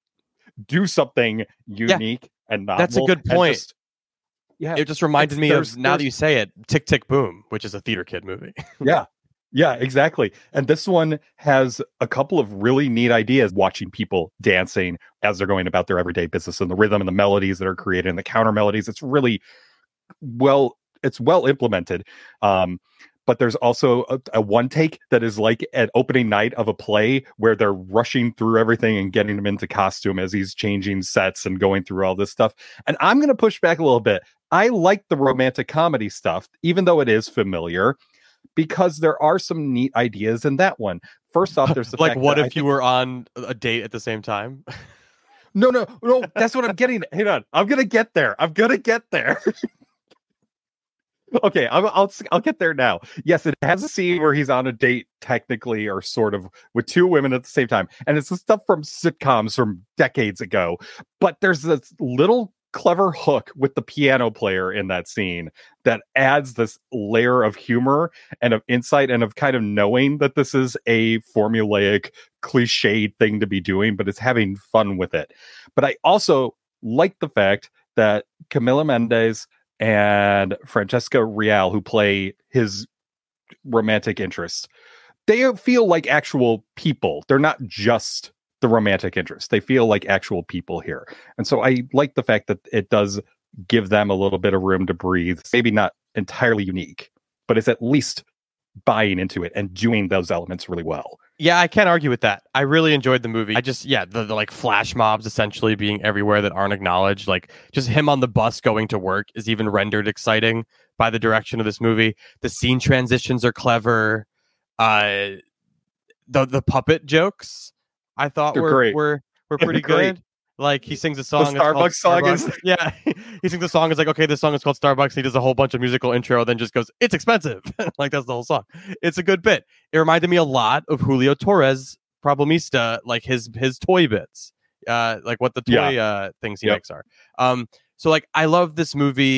do something unique and novel. That's a good point. It just reminded me of, now that you say it, Tick, Tick, Boom, which is a theater kid movie. Yeah, exactly. And this one has a couple of really neat ideas, watching people dancing as they're going about their everyday business, and the rhythm and the melodies that are created and the counter melodies. It's really well implemented. But there's also a one take that is like an opening night of a play where they're rushing through everything and getting him into costume as he's changing sets and going through all this stuff. And I'm going to push back a little bit. I like the romantic comedy stuff, even though it is familiar, because there are some neat ideas in that one. First off, there's the like, fact what that if you were on a date at the same time? No, that's what I'm getting. Hang on, I'm gonna get there. Okay, I'll get there now. Yes, it has a scene where he's on a date, technically, or sort of, with two women at the same time, and it's the stuff from sitcoms from decades ago. But there's this little clever hook with the piano player in that scene that adds this layer of humor and of insight and of kind of knowing that this is a formulaic, cliched thing to be doing, but it's having fun with it. But I also like the fact that Camila Mendes and Francesca Real, who play his romantic interests, they feel like actual people. They're not just the romantic interest. They feel like actual people here. And so I like the fact that it does give them a little bit of room to breathe. Maybe not entirely unique, but it's at least buying into it and doing those elements really well. Yeah, I can't argue with that. I really enjoyed the movie. I just, the like flash mobs essentially being everywhere that aren't acknowledged. Like, just him on the bus going to work is even rendered exciting by the direction of this movie. The scene transitions are clever. The puppet jokes, I thought were pretty good. Like, he sings a song. The Starbucks song is... Yeah, he sings a song. It's like, okay, this song is called Starbucks. He does a whole bunch of musical intro, then just goes, it's expensive. Like, that's the whole song. It's a good bit. It reminded me a lot of Julio Torres, Problemista, like his toy bits. Like what the toy things he makes are. So, like, I love this movie.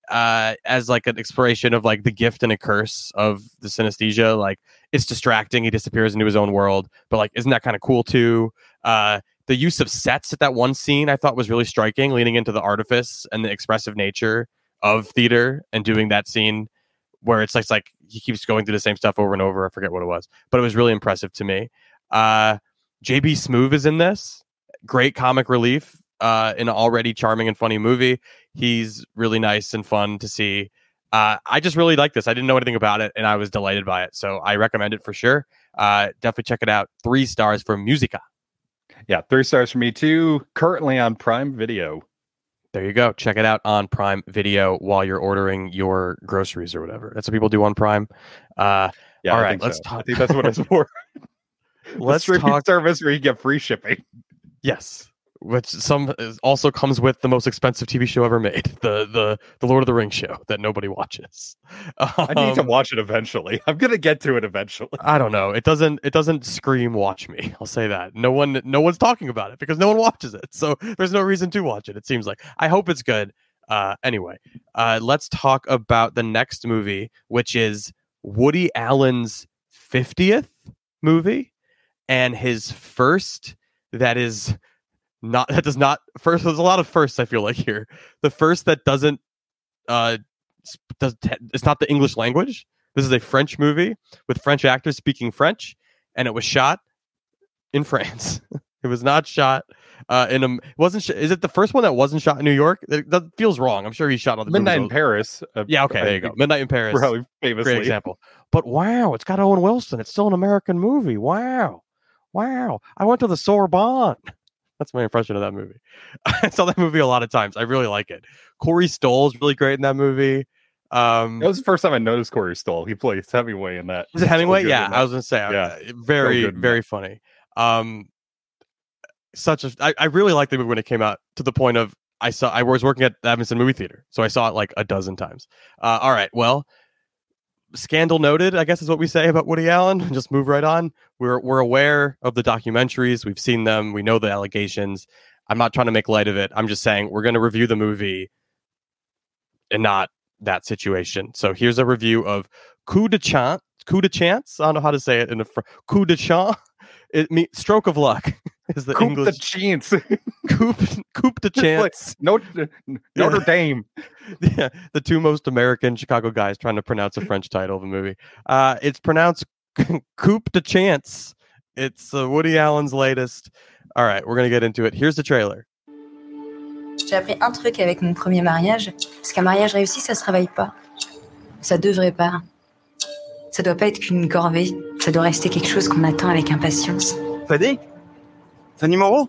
as like an exploration of like the gift and a curse of the synesthesia. Like it's distracting. He disappears into his own world, but like, isn't that kind of cool too? The use of sets at that one scene I thought was really striking, leaning into the artifice and the expressive nature of theater and doing that scene where it's like he keeps going through the same stuff over and over. I forget what it was, but it was really impressive to me. JB Smoove is in this. Great comic relief in an already charming and funny movie. He's really nice and fun to see. I just really like this. I didn't know anything about it, and I was delighted by it. So I recommend it for sure. Definitely check it out. 3 stars for Musica. Yeah, 3 stars for me too. Currently on Prime Video. There you go. Check it out on Prime Video while you're ordering your groceries or whatever. That's what people do on Prime. Yeah, all right, let's talk. I think that's what it's for. Let's talk service where you get free shipping. Yes, which also comes with the most expensive TV show ever made, the Lord of the Rings show that nobody watches. I need to watch it eventually. I'm gonna get to it eventually. I don't know. It doesn't scream watch me. I'll say that. No one's talking about it because no one watches it. So there's no reason to watch it. It seems like. I hope it's good. Anyway, let's talk about the next movie, which is Woody Allen's 50th movie and his first there's a lot of firsts I feel like here. The first that doesn't it's not the English language. This is a French movie with French actors speaking French, and it was shot in France. It was not shot is it the first one that wasn't shot in New York? That feels wrong. I'm sure he shot on the Midnight in Paris. Yeah, okay, there you go. Midnight in Paris. Probably famously. Great example. But wow, it's got Owen Wilson. It's still an American movie. Wow. I went to the Sorbonne. That's my impression of that movie. I saw that movie a lot of times. I really like it. Corey Stoll's really great in that movie. That was the first time I noticed Corey Stoll. He plays Hemingway in that. Was it Hemingway? Yeah, I was gonna say. Yeah, very, very funny. I really liked the movie when it came out, to the point of I was working at the Evanston movie theater, so I saw it like a dozen times. All right, well, scandal noted, I guess is what we say about Woody Allen. Just move right on. We're aware of the documentaries. We've seen them. We know the allegations. I'm not trying to make light of it. I'm just saying we're going to review the movie and not that situation. So here's a review of Coup de Chance. I don't know how to say it in Coup de Chance. It means stroke of luck. Is the Coup English de Chance? Coup de Chance. Notre Dame. Yeah, the 2 most American Chicago guys trying to pronounce a French title of a movie. It's pronounced Coup de Chance. It's Woody Allen's latest. All right, we're gonna get into it. Here's the trailer. J'ai appris un truc avec mon premier mariage, parce qu'un mariage réussi, ça se travaille pas. Ça devrait pas. Ça doit pas être qu'une corvée. Ça doit rester quelque chose qu'on attend avec impatience. Fadi? C'est un numéro?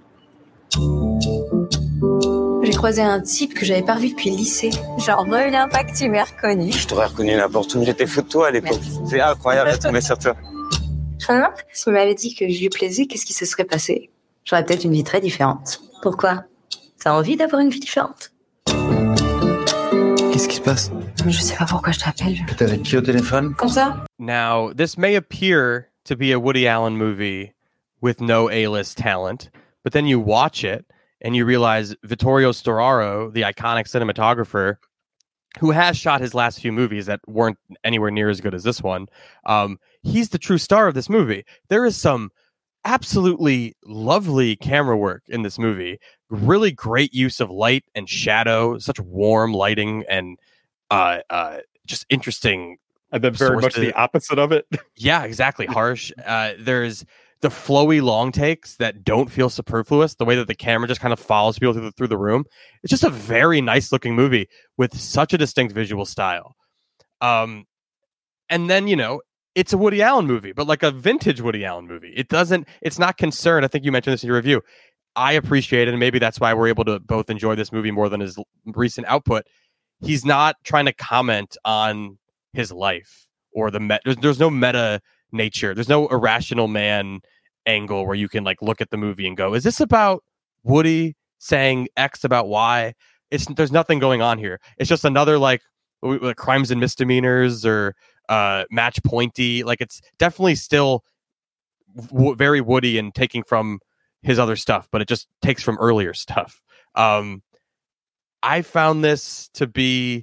J'ai croisé un type que j'avais pas revu depuis le lycée. J'en reviens pas que tu m'aies reconnu. Je t'aurais reconnu n'importe où. J'étais fou de toi à l'époque. C'est incroyable de tomber sur toi. Finalement, si on m'avait dit que je lui plaisais, qu'est-ce qui se serait passé? J'aurais peut-être une vie très différente. Pourquoi? T'as envie d'avoir une vie différente? Qu'est-ce qui se passe? Je sais pas pourquoi je t'appelle. T'es avec qui au téléphone? Comme ça? Now, this may appear to be a Woody Allen movie with no A-list talent, but then you watch it and you realize Vittorio Storaro, the iconic cinematographer, who has shot his last few movies that weren't anywhere near as good as this one, he's the true star of this movie. There is some absolutely lovely camera work in this movie. Really great use of light and shadow, such warm lighting, and just interesting. And then very much the opposite of it. Yeah, exactly. Harsh. There's the flowy long takes that don't feel superfluous. The way that the camera just kind of follows people through the room. It's just a very nice looking movie with such a distinct visual style. And then, it's a Woody Allen movie, but like a vintage Woody Allen movie. It's not concerned. I think you mentioned this in your review. I appreciate it, and maybe that's why we're able to both enjoy this movie more than his recent output. He's not trying to comment on his life or there's no meta nature. There's no Irrational Man angle where you can like look at the movie and go, is this about Woody saying X about Y? There's nothing going on here. It's just another like Crimes and Misdemeanors or Match Pointy. Like it's definitely still very Woody and taking from his other stuff, but it just takes from earlier stuff. I found this to be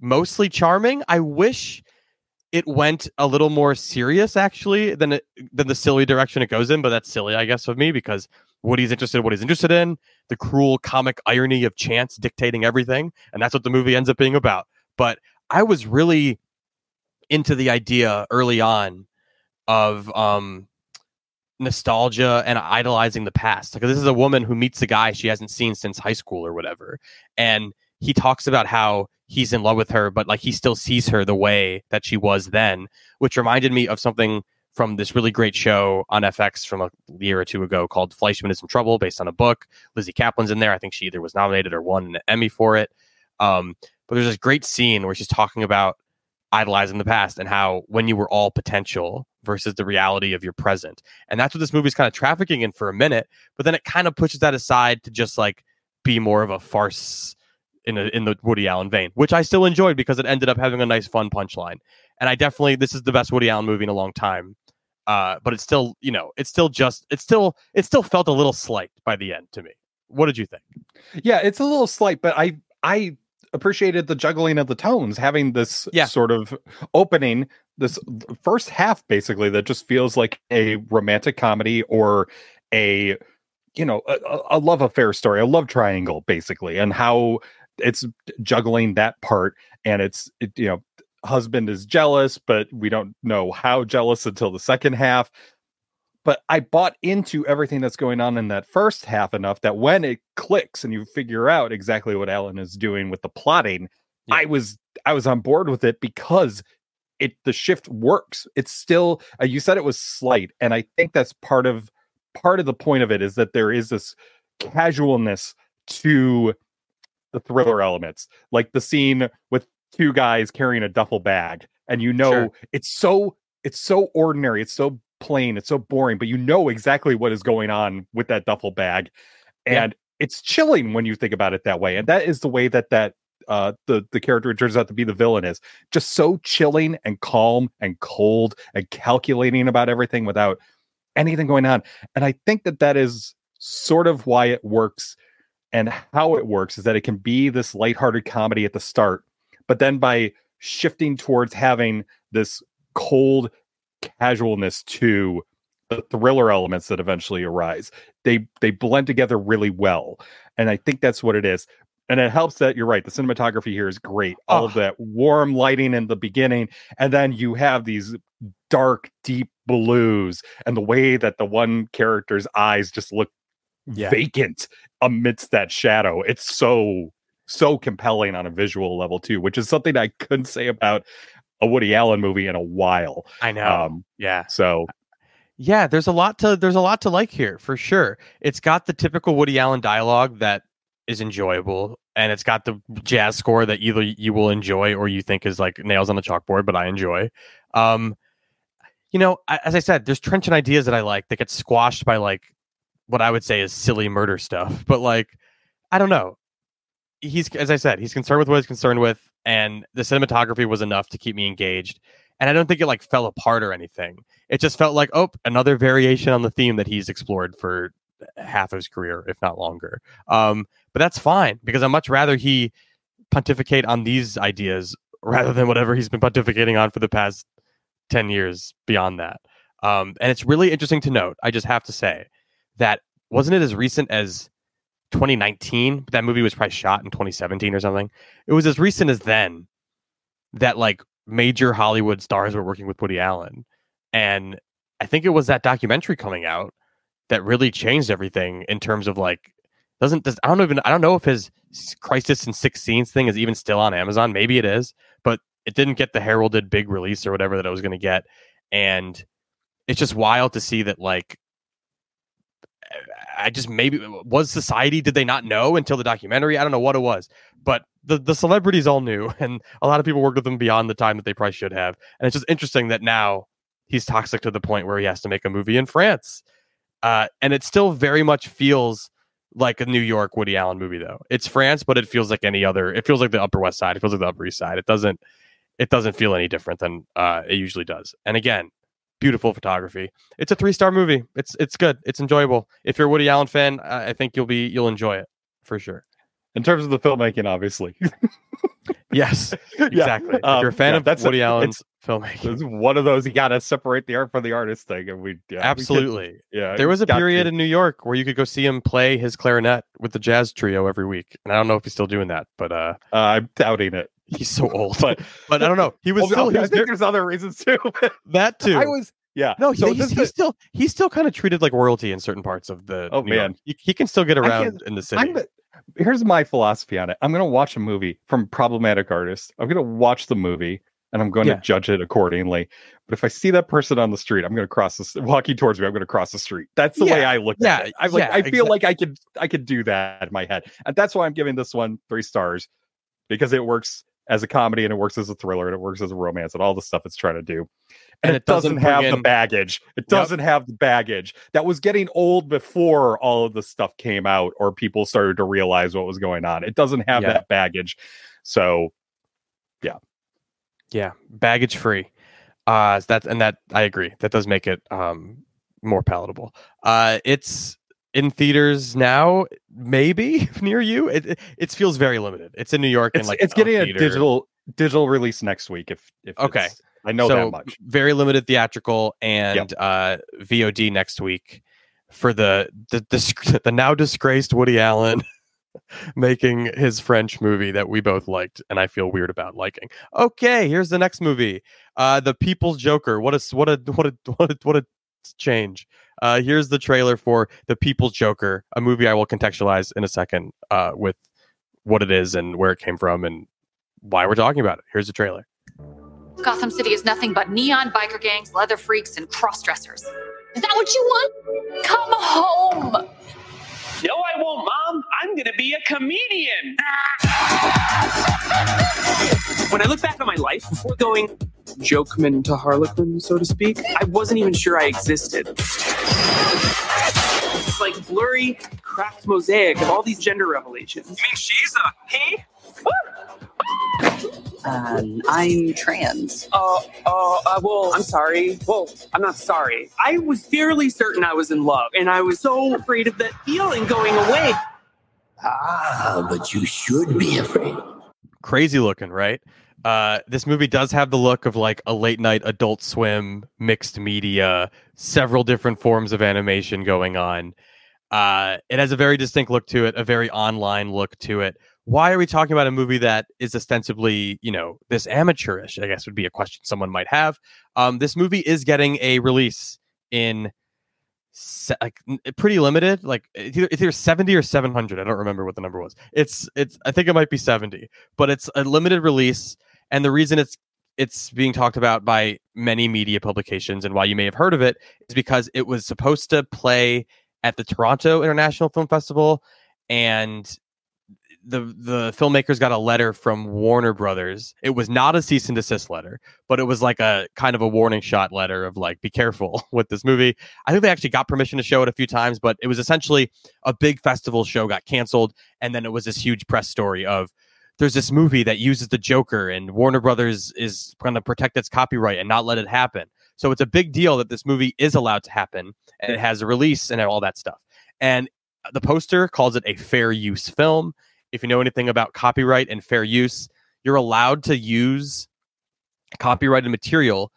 mostly charming. I wish it went a little more serious, actually, than the silly direction it goes in. But that's silly, I guess, of me, because Woody's interested in what he's interested in, the cruel comic irony of chance dictating everything, and that's what the movie ends up being about. But I was really into the idea early on of nostalgia and idolizing the past. Like, this is a woman who meets a guy she hasn't seen since high school or whatever, and he talks about how he's in love with her, but like he still sees her the way that she was then, which reminded me of something from this really great show on FX from a year or two ago called Fleischman is in Trouble, based on a book. Lizzie Kaplan's in there. I think she either was nominated or won an Emmy for it. But there's this great scene where she's talking about idolizing the past and how when you were all potential versus the reality of your present. And that's what this movie's kind of trafficking in for a minute, but then it kind of pushes that aside to just like be more of a farce in the Woody Allen vein, which I still enjoyed because it ended up having a nice, fun punchline. And I definitely, this is the best Woody Allen movie in a long time. But it's still, it still felt a little slight by the end to me. What did you think? Yeah, it's a little slight, but I appreciated the juggling of the tones, having this sort of opening, this first half basically that just feels like a romantic comedy or a love affair story, a love triangle basically, and how it's juggling that part. And husband is jealous, but we don't know how jealous until the second half. But I bought into everything that's going on in that first half enough that when it clicks and you figure out exactly what Allen is doing with the plotting, I was on board with it because the shift works. It's still, you said it was slight, and I think that's part of the point of it, is that there is this casualness to the thriller elements, like the scene with two guys carrying a duffel bag, and it's so ordinary, it's so plain, it's so boring, but you know exactly what is going on with that duffel bag, and it's chilling when you think about it that way. And that is the way that the character who turns out to be the villain is just so chilling and calm and cold and calculating about everything without anything going on. And I think that is sort of why it works, and how it works is that it can be this lighthearted comedy at the start, but then by shifting towards having this cold casualness to the thriller elements that eventually arise, they blend together really well. And I think that's what it is. And it helps that you're right, the cinematography here is great. All of that warm lighting in the beginning, and then you have these dark, deep blues, and the way that the one character's eyes just look vacant amidst that shadow. It's so compelling on a visual level too, which is something I couldn't say about a Woody Allen movie in a while. I know. So there's a lot to like here for sure. It's got the typical Woody Allen dialogue that is enjoyable, and it's got the jazz score that either you will enjoy or you think is like nails on the chalkboard, but I enjoy. As I said, there's trenchant ideas that I like that get squashed by like what I would say is silly murder stuff. But like, I don't know. As I said, he's concerned with what he's concerned with, and the cinematography was enough to keep me engaged. And I don't think it like fell apart or anything. It just felt like, another variation on the theme that he's explored for half of his career, if not longer. But that's fine, because I'd much rather he pontificate on these ideas rather than whatever he's been pontificating on for the past 10 years beyond that. And it's really interesting to note, I just have to say, that wasn't it as recent as 2019? That movie was probably shot in 2017 or something. It was as recent as then that like major Hollywood stars were working with Woody Allen. And I think it was that documentary coming out that really changed everything in terms of like, I don't know if his Crisis in Six Scenes thing is even still on Amazon. Maybe it is, but it didn't get the heralded big release or whatever that I was going to get. And it's just wild to see that, like, was Society, did they not know until the documentary? I don't know what it was, but the celebrities all knew, and a lot of people worked with them beyond the time that they probably should have. And it's just interesting that now he's toxic to the point where he has to make a movie in France. And it still very much feels like a New York Woody Allen movie, though. It's France, but it feels like any other. It feels like the Upper West Side. It feels like the Upper East Side. It doesn't feel any different than it usually does. And again, beautiful photography. It's a 3-star movie. It's good. It's enjoyable. If you're a Woody Allen fan, I think you'll enjoy it for sure. In terms of the filmmaking, obviously. Yes, exactly. If you're a fan of Woody Allen's filmmaking, it's one of those you got to separate the art from the artist thing, and absolutely. There was a period in New York where you could go see him play his clarinet with the jazz trio every week, and I don't know if he's still doing that, but I'm doubting it. He's so old, but I don't know. He was still. I think there's other reasons too. That too. No. So he's still kind of treated like royalty in certain parts of the. Oh New man, he can still get around in the city. Here's my philosophy on it. I'm going to watch a movie from problematic artists. I'm going to watch the movie and I'm going to judge it accordingly. But if I see that person on the street, I'm going to walking towards me. I'm going to cross the street. That's the way I look at it. I feel like I could do that in my head. And that's why I'm giving this one 3 stars, because it works as a comedy and it works as a thriller and it works as a romance and all the stuff it's trying to do. And it doesn't have the baggage. It doesn't have the baggage that was getting old before all of the stuff came out or people started to realize what was going on. It doesn't have that baggage. So, baggage free. That I agree. That does make it more palatable. It's in theaters now, maybe near you. It feels very limited. It's in New York, and it's getting a digital release next week. If okay. I know that much. Very limited theatrical and VOD next week for the now disgraced Woody Allen making his French movie that we both liked, and I feel weird about liking. Okay, here's the next movie, The People's Joker. What a change. Here's the trailer for The People's Joker, a movie I will contextualize in a second with what it is and where it came from and why we're talking about it. Here's the trailer. Gotham City is nothing but neon biker gangs, leather freaks, and cross-dressers. Is that what you want? Come home! No, I won't, Mom. I'm gonna be a comedian. When I look back on my life before going jokeman to Harlequin, so to speak, I wasn't even sure I existed. It's like blurry, cracked mosaic of all these gender revelations. You mean she's a he? I'm trans. Well, I'm sorry. Well, I'm not sorry. I was fairly certain I was in love, and I was so afraid of that feeling going away. But you should be afraid. Crazy looking, right? This movie does have the look of like a late night Adult Swim, mixed media, several different forms of animation going on. It has a very distinct look to it, a very online look to it. Why are we talking about a movie that is ostensibly, this amateurish, I guess would be a question someone might have. This movie is getting a release in pretty limited, like it's either 70 or 700. I don't remember what the number was. It's I think it might be 70, but it's a limited release. And the reason it's being talked about by many media publications and why you may have heard of it is because it was supposed to play at the Toronto International Film Festival, and the filmmakers got a letter from Warner Brothers. It was not a cease and desist letter, but it was like a kind of a warning shot letter of like, be careful with this movie. I think they actually got permission to show it a few times, but it was essentially a big festival show got canceled. And then it was this huge press story of there's this movie that uses the Joker and Warner Brothers is going to protect its copyright and not let it happen. So it's a big deal that this movie is allowed to happen and it has a release and all that stuff. And the poster calls it a fair use film. If you know anything about copyright and fair use, you're allowed to use copyrighted material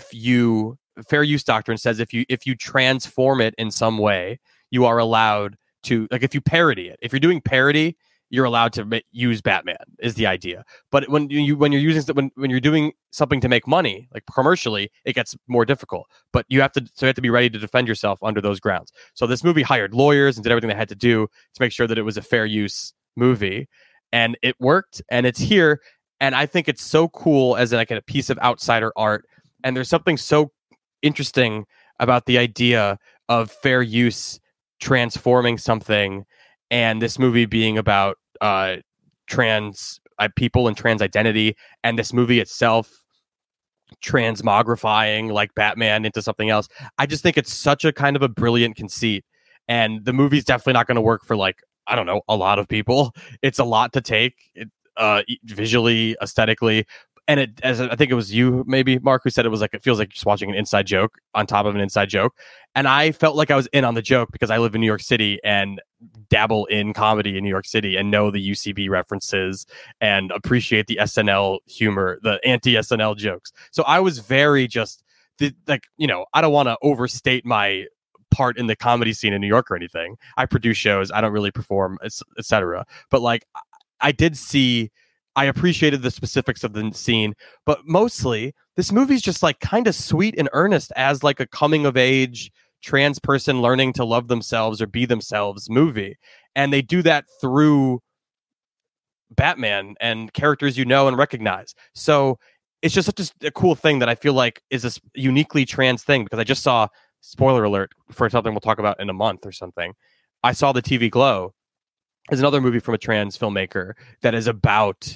fair use doctrine says if you transform it in some way, you are allowed to, like if you parody it. If you're doing parody, you're allowed to use Batman is the idea. But when you're doing something to make money, like commercially, it gets more difficult. But you have to be ready to defend yourself under those grounds. So this movie hired lawyers and did everything they had to do to make sure that it was a fair use movie, and it worked, and it's here, and I think it's so cool as like a piece of outsider art. And there's something so interesting about the idea of fair use transforming something, and this movie being about trans people and trans identity, and this movie itself transmogrifying like Batman into something else. I just think it's such a kind of a brilliant conceit, and the movie's definitely not going to work for like, I don't know, a lot of people. It's a lot to take visually, aesthetically, and I think it was you, maybe Mark, who said it was like, it feels like just watching an inside joke on top of an inside joke. And I felt like I was in on the joke because I live in New York City and dabble in comedy in New York City and know the UCB references and appreciate the SNL humor, the anti-SNL jokes. So I was very just like, you know, I don't want to overstate my part in the comedy scene in New York or anything. I produce shows. I don't really perform, etc. But like, I appreciated the specifics of the scene, but mostly this movie's just like kind of sweet and earnest as like a coming of age trans person learning to love themselves or be themselves movie. And they do that through Batman and characters you know and recognize. So it's just such a cool thing that I feel like is this uniquely trans thing, because I just saw, spoiler alert for something we'll talk about in a month or something, I saw The TV Glow. There's another movie from a trans filmmaker that is about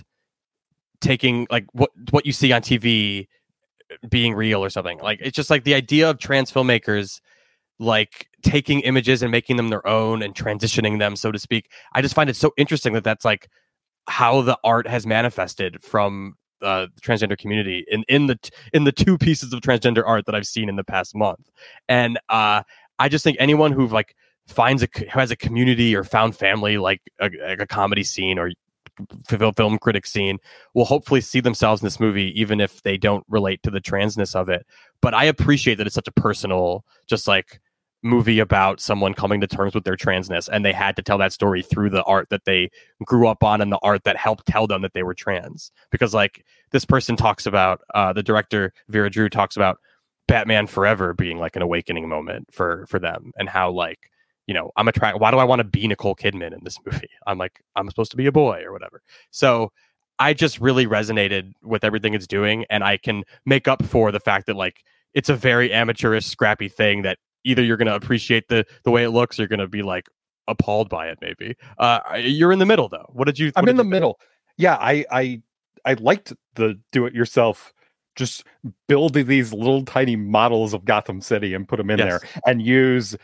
taking like what you see on TV being real or something. Like, it's just like the idea of trans filmmakers like taking images and making them their own and transitioning them, so to speak. I just find it so interesting that that's like how the art has manifested from the transgender community in the two pieces of transgender art that I've seen in the past month. And I just think anyone who like who has a community or found family like a comedy scene or film critic scene will hopefully see themselves in this movie, even if they don't relate to the transness of it. But I appreciate that it's such a personal, just like movie about someone coming to terms with their transness, and they had to tell that story through the art that they grew up on and the art that helped tell them that they were trans. Because like this person talks about, the director Vera Drew talks about Batman Forever being like an awakening moment for them, and how like, you know, I'm attracted. Why do I want to be Nicole Kidman in this movie? I'm like, I'm supposed to be a boy or whatever. So I just really resonated with everything it's doing, and I can make up for the fact that like it's a very amateurish, scrappy thing that either you're going to appreciate the way it looks, or you're going to be like appalled by it. Maybe you're in the middle though. What did you? I'm in the middle. Yeah, I liked the do-it-yourself. Just build these little tiny models of Gotham City and put them in there, and use.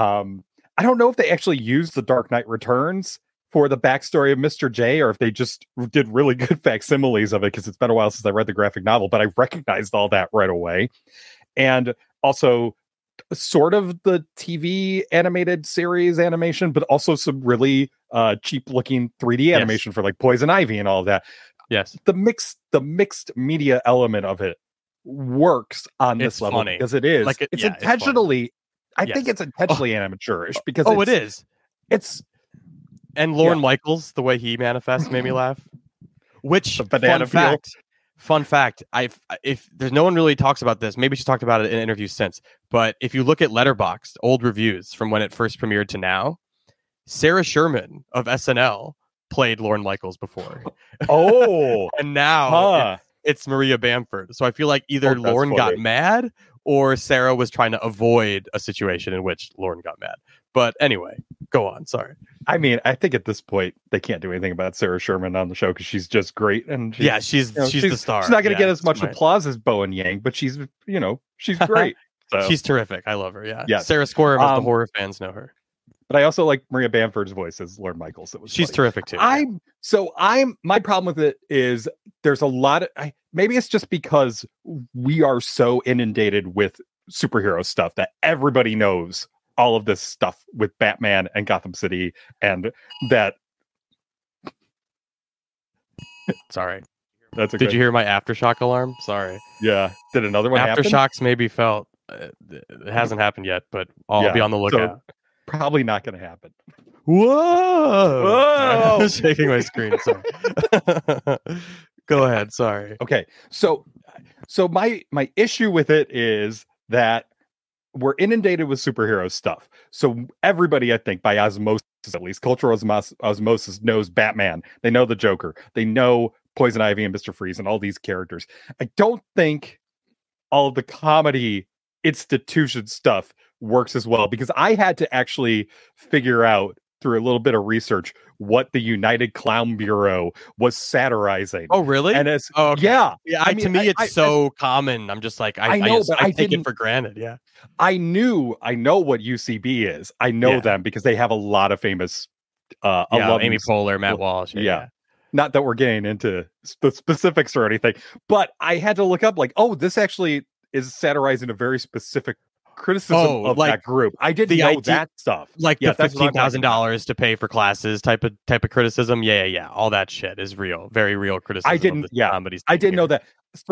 I don't know if they actually used The Dark Knight Returns for the backstory of Mr. J, or if they just did really good facsimiles of it, because it's been a while since I read the graphic novel, but I recognized all that right away. And also sort of the TV animated series animation, but also some really cheap looking 3D animation for like Poison Ivy and all of that. Yes. The mixed media element of it works on this level funny. Because it is. Like it's intentionally... I think it's intentionally amateurish because it is. It's and Lorne Michaels, the way he manifests made me laugh. Which fun fact, if there's no one really talks about this, maybe she's talked about it in interviews since, but if you look at Letterboxd old reviews from when it first premiered to now, Sarah Sherman of SNL played Lorne Michaels before. Oh, and now it's Maria Bamford. So I feel like either Lorne got mad, or Sarah was trying to avoid a situation in which Lorne got mad. But anyway, go on. Sorry. I mean, I think at this point they can't do anything about Sarah Sherman on the show because she's just great, and she's the star. She's not going to get as much applause as Bowen Yang, but she's she's great. So. She's terrific. I love her. Yeah. Sarah Squirm, as the horror fans know her. But I also like Maria Bamford's voice as Lorne Michaels. She's terrific too. My problem with it is there's a lot of maybe it's just because we are so inundated with superhero stuff that everybody knows all of this stuff with Batman and Gotham City, and that. Sorry, that's okay. Did you hear my aftershock alarm? Sorry. Yeah. Did another one happen? Aftershocks maybe felt. It hasn't happened yet, but I'll be on the lookout. So, probably not going to happen. Whoa! I'm shaking my screen. Sorry. Go ahead. Sorry. Okay. So my issue with it is that we're inundated with superhero stuff. So everybody, I think, by osmosis, at least cultural osmosis, knows Batman. They know the Joker. They know Poison Ivy and Mr. Freeze and all these characters. I don't think all of the comedy institution stuff works as well, because I had to actually figure out through a little bit of research what the United Clown Bureau was satirizing. Oh, really? And it's yeah. To me, it's so common. I'm just like, I take it for granted. Yeah, I know what UCB is. I know them because they have a lot of famous Amy Poehler, Matt Walsh. Yeah. Not that we're getting into the specifics or anything, but I had to look up like, oh, this actually is satirizing a very specific criticism of that group. I didn't know that stuff. Like the $15,000 to pay for classes type of criticism. Yeah. All that shit is real. Very real criticism. I didn't know that.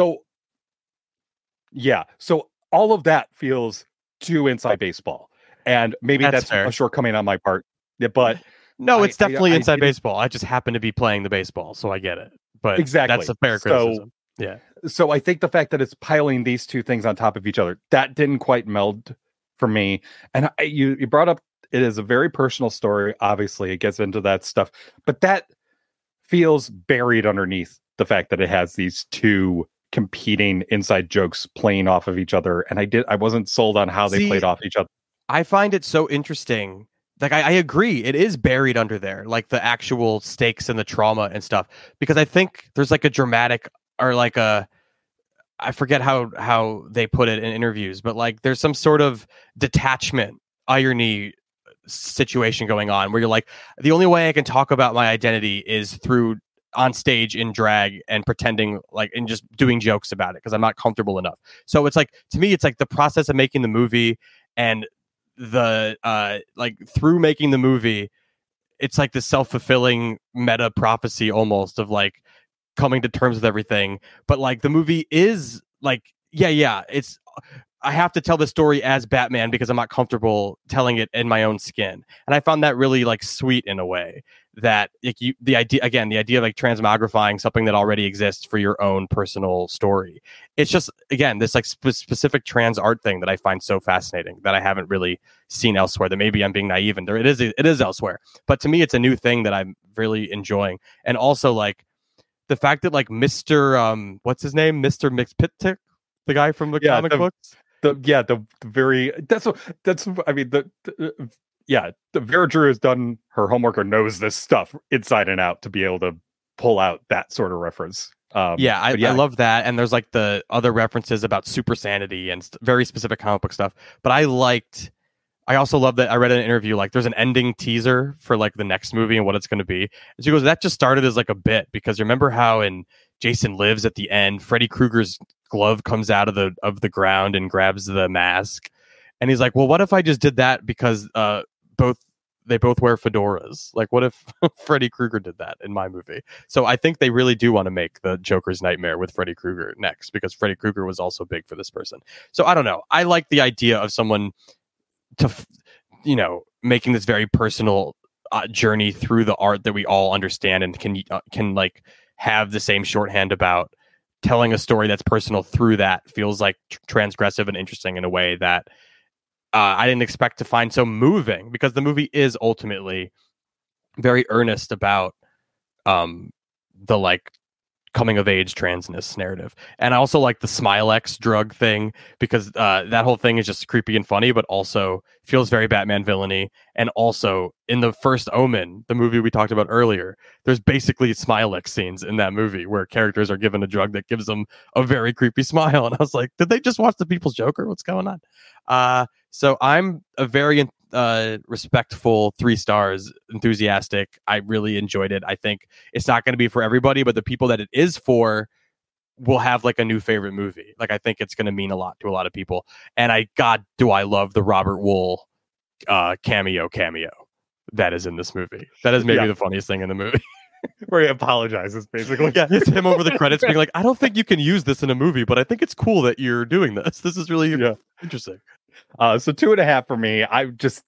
So all of that feels too inside baseball. And maybe that's a shortcoming on my part. Yeah, but no, it's definitely inside baseball. I just happen to be playing the baseball, so I get it. But exactly, that's a fair criticism. Yeah. So I think the fact that it's piling these two things on top of each other, that didn't quite meld for me. And you brought up, it is a very personal story. Obviously, it gets into that stuff, but that feels buried underneath the fact that it has these two competing inside jokes playing off of each other. And I wasn't sold on how they played off each other. I find it so interesting. Like, I agree. It is buried under there, like the actual stakes and the trauma and stuff, because I think there's like a dramatic or like I forget how they put it in interviews, but like there's some sort of detachment, irony situation going on where you're like, the only way I can talk about my identity is through on stage in drag and pretending like and just doing jokes about it because I'm not comfortable enough. So it's like, to me, it's like the process of making the movie and the like through making the movie, it's like the self-fulfilling meta prophecy almost of like coming to terms with everything. But like the movie is like, it's, I have to tell the story as Batman because I'm not comfortable telling it in my own skin. And I found that really like sweet in a way that like the idea of like transmogrifying something that already exists for your own personal story. It's just, again, this like specific trans art thing that I find so fascinating that I haven't really seen elsewhere, that maybe I'm being naive and it is elsewhere. But to me, it's a new thing that I'm really enjoying. And also like the fact that like Mr. What's his name? Mr. Mxyzptlk, the guy from the comic books. The Vera Drew has done her homework or knows this stuff inside and out to be able to pull out that sort of reference. I love that. And there's like the other references about super sanity and very specific comic book stuff. But I also love that I read an interview, like there's an ending teaser for like the next movie and what it's going to be. And she goes, that just started as like a bit, because remember how in Jason Lives at the end, Freddy Krueger's glove comes out of the ground and grabs the mask. And he's like, well, what if I just did that because they both wear fedoras? Like, what if Freddy Krueger did that in my movie? So I think they really do want to make the Joker's Nightmare with Freddy Krueger next, because Freddy Krueger was also big for this person. So I don't know. I like the idea of someone to, making this very personal journey through the art that we all understand and can like have the same shorthand about telling a story that's personal through that. Feels like transgressive and interesting in a way that I didn't expect to find so moving, because the movie is ultimately very earnest about the like coming of age transness narrative. And I also like the Smilex drug thing, because that whole thing is just creepy and funny, but also feels very Batman villainy. And also in the first Omen, the movie we talked about earlier, there's basically Smilex scenes in that movie where characters are given a drug that gives them a very creepy smile. And I was like, did they just watch The People's Joker? What's going on? So I'm a very respectful 3 stars, enthusiastic. I really enjoyed it. I think it's not going to be for everybody, but the people that it is for will have like a new favorite movie. Like, I think it's going to mean a lot to a lot of people. And God, do I love the Robert Wool cameo that is in this movie. That is maybe the funniest thing in the movie. Where he apologizes, basically. Yeah, it's him over the credits being like, I don't think you can use this in a movie, but I think it's cool that you're doing this. This is really interesting. So 2.5 for me. I just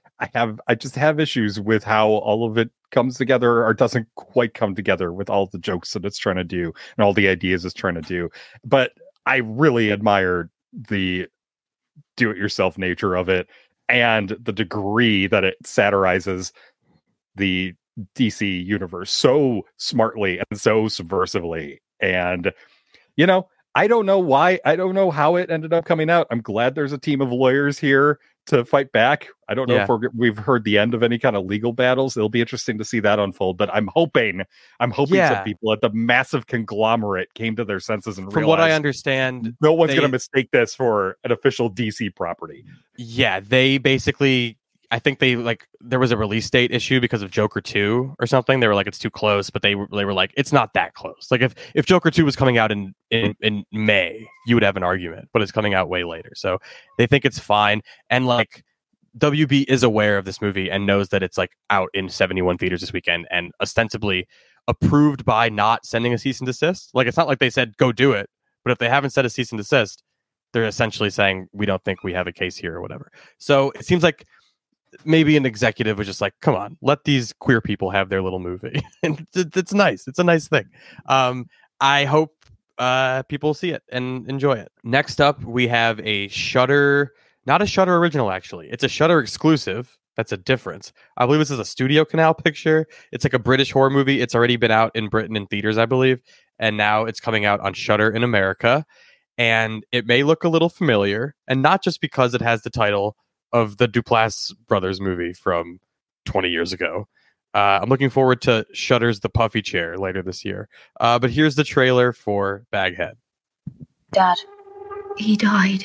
have issues with how all of it comes together or doesn't quite come together with all the jokes that it's trying to do and all the ideas it's trying to do. But I really admire the do-it-yourself nature of it and the degree that it satirizes the DC universe so smartly and so subversively. And, I don't know why. I don't know how it ended up coming out. I'm glad there's a team of lawyers here to fight back. I don't know if we've heard the end of any kind of legal battles. It'll be interesting to see that unfold. But I'm hoping some people at the massive conglomerate came to their senses and realized, from what I understand, no one's going to mistake this for an official DC property. Yeah, they basically I think there was a release date issue because of Joker 2 or something. They were like, it's too close, but they were like, it's not that close. Like if Joker 2 was coming out in May, you would have an argument, but it's coming out way later. So they think it's fine. And like WB is aware of this movie and knows that it's like out in 71 theaters this weekend and ostensibly approved by not sending a cease and desist. Like, it's not like they said, go do it. But if they haven't said a cease and desist, they're essentially saying, we don't think we have a case here or whatever. So it seems like maybe an executive was just like, come on, let these queer people have their little movie. And it's nice. It's a nice thing. I hope people see it and enjoy it. Next up, we have a Shudder, not a Shudder original, actually. It's a Shudder exclusive. That's a difference. I believe this is a Studio Canal picture. It's like a British horror movie. It's already been out in Britain in theaters, I believe. And now it's coming out on Shudder in America. And it may look a little familiar. And not just because it has the title of the Duplass Brothers movie from 20 years ago. I'm looking forward to Shudder's The Puffy Chair later this year. But here's the trailer for Baghead. Dad, he died.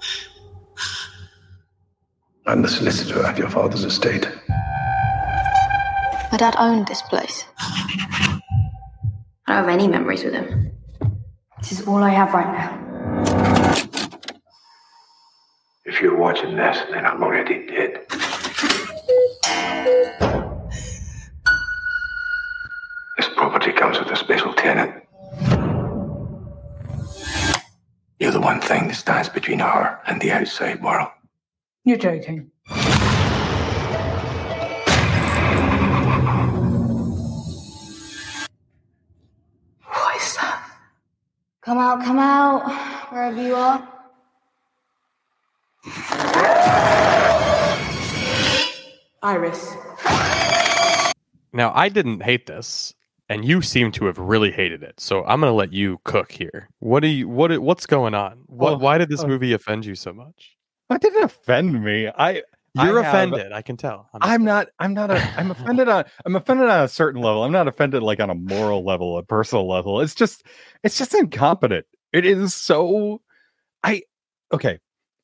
I'm the solicitor at your father's estate. My dad owned this place. I don't have any memories with him. This is all I have right now. If you're watching this, then I'm already dead. This property comes with a special tenant. You're the one thing that stands between her and the outside world. You're joking. What is that? Come out, wherever you are. Iris. Now, I didn't hate this, and you seem to have really hated it. So I'm going to let you cook here. What's going on? Why did this movie offend you so much? It didn't offend me. You're offended. I can tell. I'm offended on a certain level. I'm not offended like on a moral level, a personal level. It's just incompetent. It is so okay.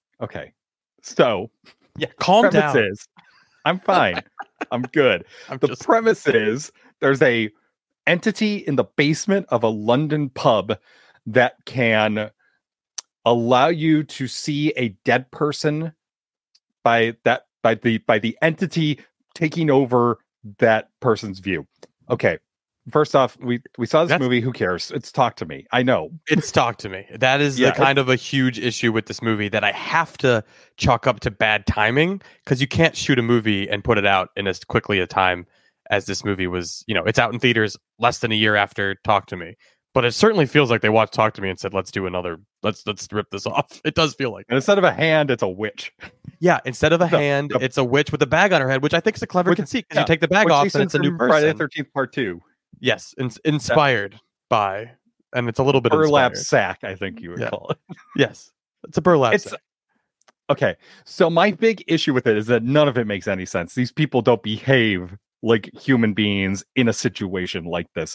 So yeah, calm down. I'm fine. I'm good. The premise is there's a entity in the basement of a London pub that can allow you to see a dead person by the entity taking over that person's view. Okay. First off, we saw this movie. Who cares? It's Talk to Me. I know. It's Talk to Me. That is the kind of a huge issue with this movie that I have to chalk up to bad timing, because you can't shoot a movie and put it out in as quickly a time as this movie was. You know, it's out in theaters less than a year after Talk to Me. But it certainly feels like they watched Talk to Me and said, let's do another, let's rip this off. It does feel like that. And instead of a hand, it's a witch. Yeah, instead of a hand, it's a witch with a bag on her head, which I think is a clever conceit, because you take the bag off and it's a new person. Friday the 13th Part 2. Yes, inspired by, and it's a little bit burlap inspired. Sack, I think you would call it. Yes, it's a burlap sack. Okay, so my big issue with it is that none of it makes any sense. These people don't behave like human beings in a situation like this.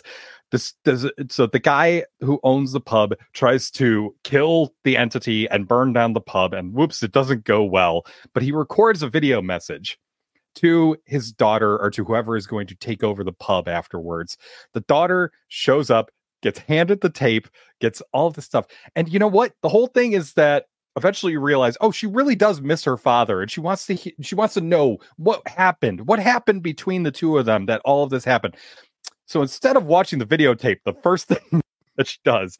So the guy who owns the pub tries to kill the entity and burn down the pub, and whoops, it doesn't go well. But he records a video message to his daughter, or to whoever is going to take over the pub afterwards. The daughter shows up, gets handed the tape, gets all of this stuff. And you know what? The whole thing is that eventually you realize, oh, she really does miss her father, and she wants to know what happened between the two of them, that all of this happened. So instead of watching the videotape, the first thing that she does,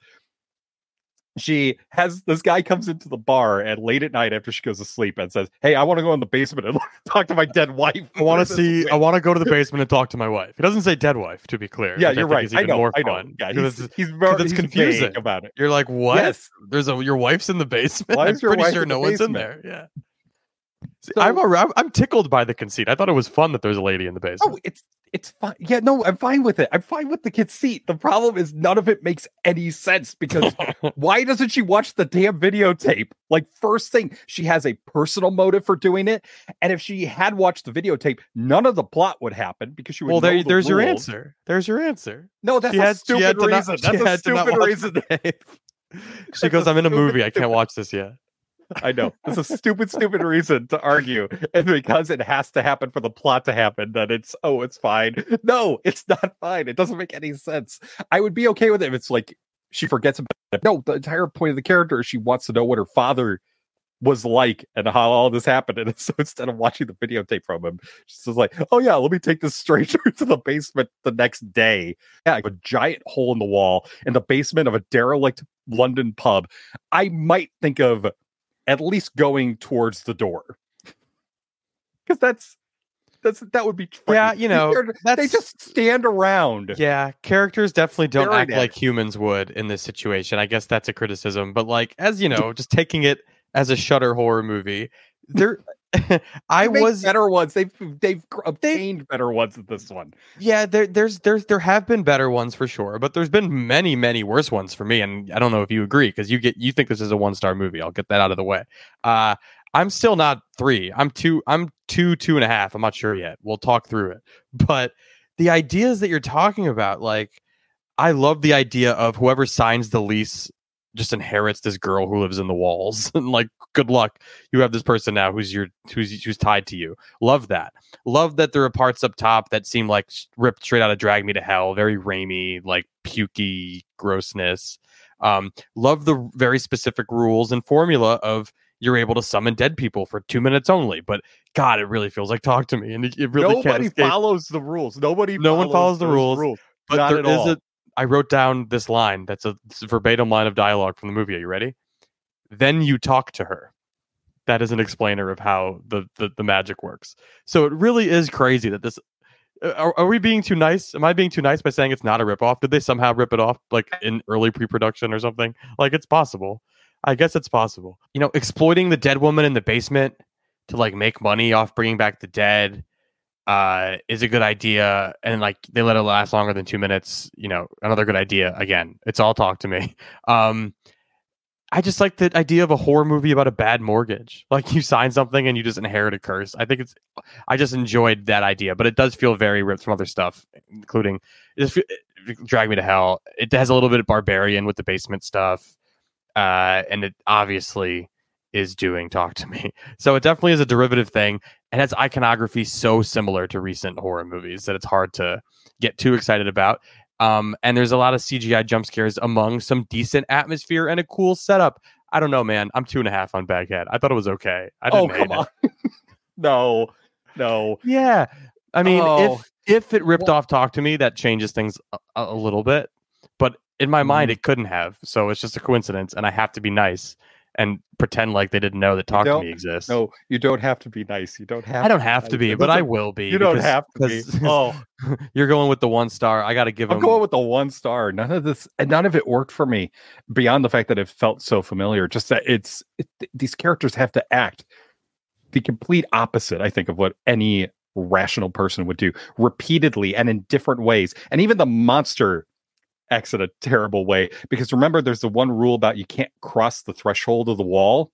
she has this guy comes into the bar and late at night after she goes to sleep and says, "Hey, I want to go in the basement and talk to my dead wife. I want to go to the basement and talk to my wife." He doesn't say dead wife, to be clear. Yeah, you're right. I know. Yeah, he's confusing about it. You're like, what? Yes. Your wife's in the basement. Why I'm is your pretty wife sure in no the one's in basement? there. Yeah. So, I'm tickled by the conceit. I thought it was fun that there's a lady in the basement. Oh, it's fine. Yeah, no, I'm fine with it. I'm fine with the conceit. The problem is none of it makes any sense, because why doesn't she watch the damn videotape? Like, first thing, she has a personal motive for doing it. And if she had watched the videotape, none of the plot would happen, because she would know the there's your rules. answer. There's your answer. No, that's a stupid reason. That's a stupid reason. She goes, I'm in a movie. I can't watch this yet. I know. It's a stupid reason to argue. And because it has to happen for the plot to happen, that it's fine. No, it's not fine. It doesn't make any sense. I would be okay with it if it's like she forgets about it. No, the entire point of the character is she wants to know what her father was like and how all this happened. And so instead of watching the videotape from him, she's like, oh yeah, let me take this stranger to the basement the next day. Yeah, like a giant hole in the wall in the basement of a derelict London pub. I might think of at least going towards the door. Because that would be tricky. Yeah, they just stand around. Yeah, characters definitely don't act like humans would in this situation. I guess that's a criticism. But like, as you know, just taking it as a Shudder horror movie, better ones. They've obtained better ones than this one. Yeah, there have been better ones for sure, but there's been many worse ones for me. And I don't know if you agree, because you think this is a 1-star movie. I'll get that out of the way. I'm still not 3. I'm 2.5. I'm not sure yet. We'll talk through it. But the ideas that you're talking about, like, I love the idea of whoever signs the lease just inherits this girl who lives in the walls. And like, good luck. You have this person now who's tied to you. Love that. Love that there are parts up top that seem like ripped straight out of Drag Me to Hell. Very Raimi, like pukey grossness. Love the very specific rules and formula of you're able to summon dead people for 2 minutes only. But God, it really feels like Talk to Me. And it really nobody follows the rules. No one follows the rules. But not there is I wrote down this line. It's a verbatim line of dialogue from the movie. Are you ready? Then you talk to her. That is an explainer of how the magic works. So it really is crazy that this. Are we being too nice? Am I being too nice by saying it's not a ripoff? Did they somehow rip it off like in early pre-production or something? Like, it's possible. I guess it's possible. Exploiting the dead woman in the basement to like make money off bringing back the dead is a good idea, and like they let it last longer than 2 minutes. Another good idea. Again, it's all Talk to Me. I just like the idea of a horror movie about a bad mortgage. Like, you sign something and you just inherit a curse. I just enjoyed that idea, but it does feel very ripped from other stuff, including Drag Me to Hell. It has a little bit of Barbarian with the basement stuff, and it obviously is doing Talk to Me. So it definitely is a derivative thing, and has iconography so similar to recent horror movies that it's hard to get too excited about. And there's a lot of CGI jump scares among some decent atmosphere and a cool setup. I don't know, man. I'm 2.5 on Baghead. I thought it was okay. I didn't hate on. No. Yeah. I mean, if it ripped off Talk to Me, that changes things a little bit. But in my mind, it couldn't have. So it's just a coincidence, and I have to be nice and pretend like they didn't know that Talk to Me exists. No, you don't have to be nice. You don't have. I don't have to be, but I will be. You don't have to be. Oh, you're going with the 1 star. I got to give him. I'm going with the 1 star. None of it worked for me, beyond the fact that it felt so familiar. Just that these characters have to act the complete opposite, I think, of what any rational person would do, repeatedly and in different ways. And even the monster acts in a terrible way, because remember, there's the one rule about you can't cross the threshold of the wall,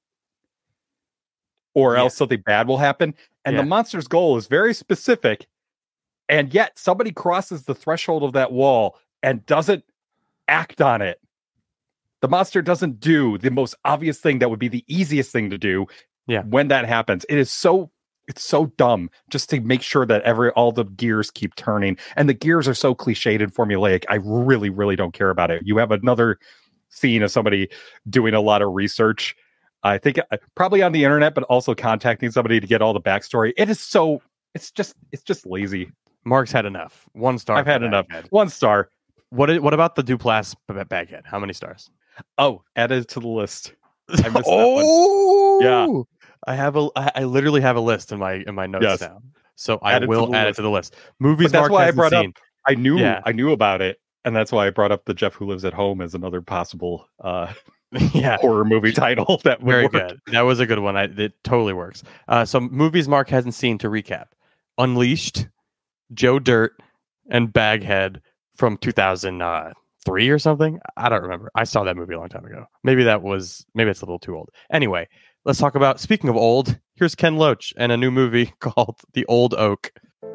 or else something bad will happen. And the monster's goal is very specific, and yet somebody crosses the threshold of that wall and doesn't act on it. The monster doesn't do the most obvious thing that would be the easiest thing to do when that happens. It's so dumb, just to make sure that all the gears keep turning. And the gears are so cliched and formulaic. I really, really don't care about it. You have another scene of somebody doing a lot of research, I think probably on the internet, but also contacting somebody to get all the backstory. It's just lazy. Mark's had enough. 1 star. I've had enough. 1 star. What about the Duplass Baghead? How many stars? Oh, added to the list. I missed that one. Yeah. I literally have a list in my notes now, so I will add it to the list. Movies. But that's why I brought seen. up. I knew about it, and that's why I brought up the Jeff Who Lives at Home as another possible horror movie title. That would work. Good. That was a good one. It totally works. So movies Mark hasn't seen, to recap: Unleashed, Joe Dirt, and Baghead from 2003 or something. I don't remember. I saw that movie a long time ago. Maybe it's a little too old. Anyway. Let's talk about, speaking of old, here's Ken Loach and a new movie called The Old Oak.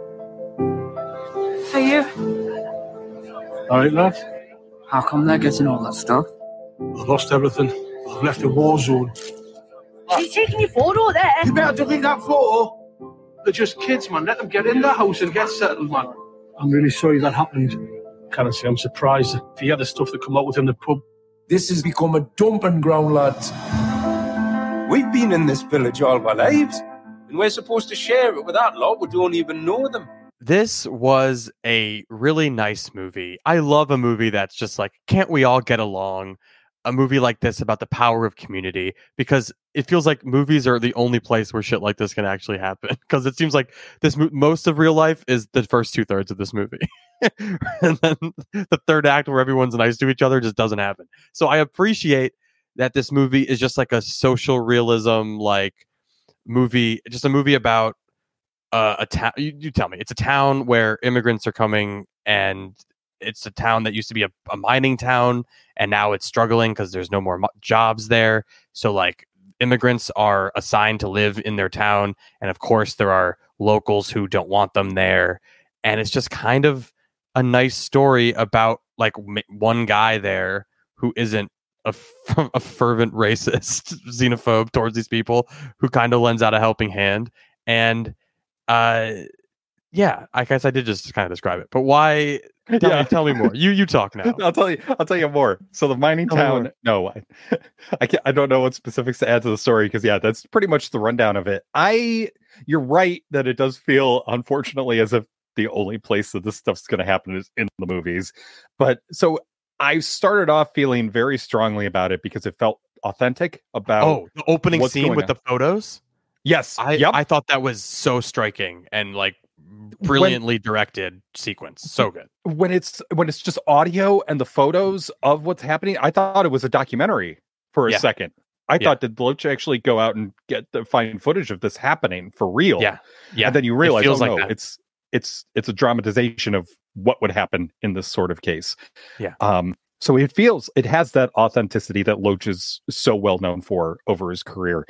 Hey, you. All right, lad. How come they're getting all that stuff? I've lost everything. I've left a war zone. He's taking your photo there. You better delete that photo. They're just kids, man. Let them get in the house and get settled, man. I'm really sorry that happened. Can I say I'm surprised if he had the stuff that come out with him in the pub. This has become a dumping ground, lads. We've been in this village all our lives, and we're supposed to share it with that lot who don't even know them. This was a really nice movie. I love a movie that's just like, can't we all get along? A movie like this about the power of community, because it feels like movies are the only place where shit like this can actually happen. Because it seems like most of real life is the first 2/3 of this movie. And then the third act where everyone's nice to each other just doesn't happen. So I appreciate that this movie is just like a social realism, like movie, just a movie about a town. You tell me, it's a town where immigrants are coming, and it's a town that used to be a mining town, and now it's struggling because there's no more jobs there. So like immigrants are assigned to live in their town, and of course there are locals who don't want them there, and it's just kind of a nice story about like one guy there who isn't a fervent racist, xenophobe towards these people, who kind of lends out a helping hand. And yeah, I guess I did just kind of describe it, but why? Tell me more. You talk now. I'll tell you more. So the mining town. No, I don't know what specifics to add to the story, because yeah, that's pretty much the rundown of it. You're right that it does feel, unfortunately, as if the only place that this stuff's going to happen is in the movies. But so I started off feeling very strongly about it because it felt authentic about the opening scene with the photos. Yes, I thought that was so striking and like brilliantly directed sequence. So good. When it's just audio and the photos of what's happening, I thought it was a documentary for a second. I thought, did Loach actually go out and find footage of this happening for real? Yeah. And then you realize, no, it's a dramatization of what would happen in this sort of case. Yeah. So it has that authenticity that Loach is so well known for over his career.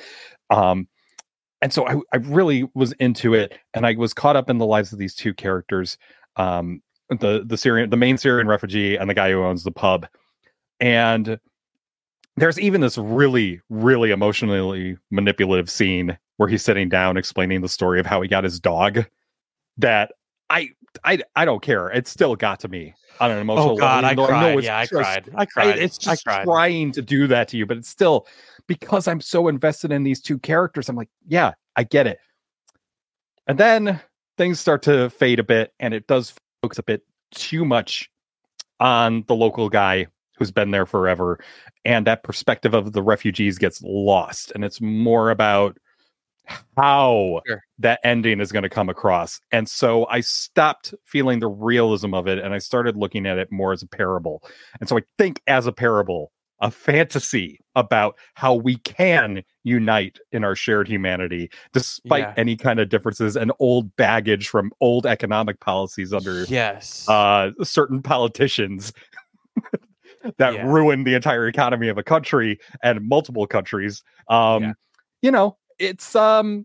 And so I really was into it, and I was caught up in the lives of these two characters, the main Syrian refugee and the guy who owns the pub. And there's even this really, really emotionally manipulative scene where he's sitting down explaining the story of how he got his dog, that I don't care. It still got to me on an emotional level. I cried. I cried. It's just trying to do that to you, but it's still, because I'm so invested in these two characters, I'm like, yeah, I get it. And then things start to fade a bit, and it does focus a bit too much on the local guy who's been there forever, and that perspective of the refugees gets lost, and it's more about how that ending is going to come across. And so I stopped feeling the realism of it, and I started looking at it more as a parable. And so I think as a parable, a fantasy about how we can unite in our shared humanity despite any kind of differences and old baggage from old economic policies under certain politicians that ruined the entire economy of a country and multiple countries. It's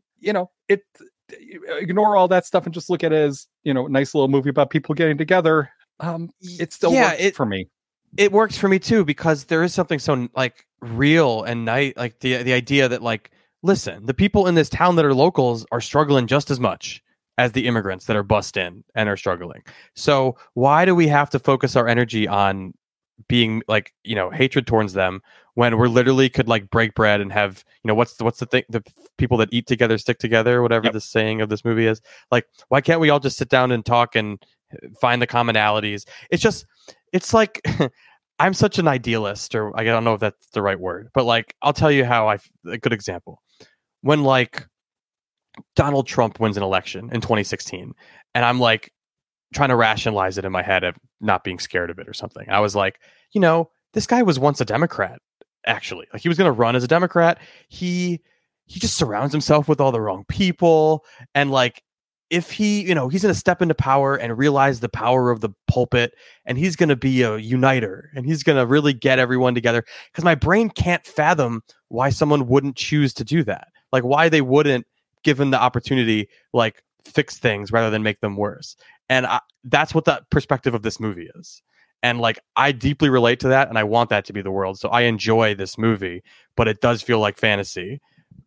ignore all that stuff and just look at it as, nice little movie about people getting together. It still works for me. It works for me too, because there is something so like real and nice, like the idea that, like, listen, the people in this town that are locals are struggling just as much as the immigrants that are bussed in and are struggling. So why do we have to focus our energy on being like, hatred towards them, when we're literally could like break bread and have, what's the thing, the people that eat together stick together, whatever the saying of this movie is. Like, why can't we all just sit down and talk and find the commonalities? It's like I'm such an idealist, or I don't know if that's the right word, but like, I'll tell you how a good example. When like Donald Trump wins an election in 2016, and I'm like trying to rationalize it in my head of not being scared of it or something. I was like, this guy was once a Democrat, actually. Like, he was going to run as a Democrat. He just surrounds himself with all the wrong people. And like, if he, he's going to step into power and realize the power of the pulpit, and he's going to be a uniter, and he's going to really get everyone together. Because my brain can't fathom why someone wouldn't choose to do that. Like, why they wouldn't, given the opportunity, like, fix things rather than make them worse. And that's what the perspective of this movie is. And like, I deeply relate to that, and I want that to be the world. So I enjoy this movie, but it does feel like fantasy.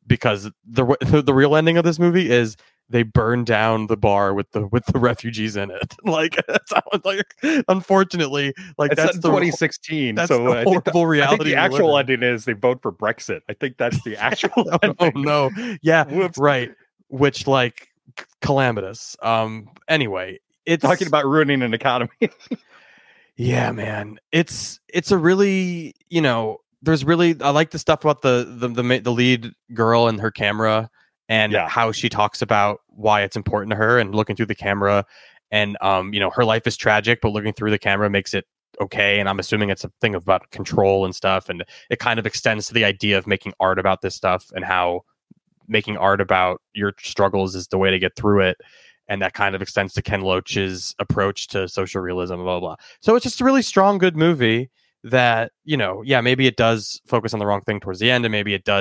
because the real ending of this movie is they burn down the bar with the refugees in it. Like, unfortunately, like that's 2016. That's so the horrible reality. I think the actual ending is they vote for Brexit. I think that's the actual. Oh no, yeah, right. Which like calamitous. Anyway, it's talking about ruining an economy. Yeah, man. It's a really, there's really, I like the stuff about the lead girl and her camera and how she talks about why it's important to her and looking through the camera and, her life is tragic, but looking through the camera makes it okay. And I'm assuming it's a thing about control and stuff. And it kind of extends to the idea of making art about this stuff and how making art about your struggles is the way to get through it. And that kind of extends to Ken Loach's approach to social realism, blah, blah, blah. So it's just a really strong, good movie that, maybe it does focus on the wrong thing towards the end. And maybe it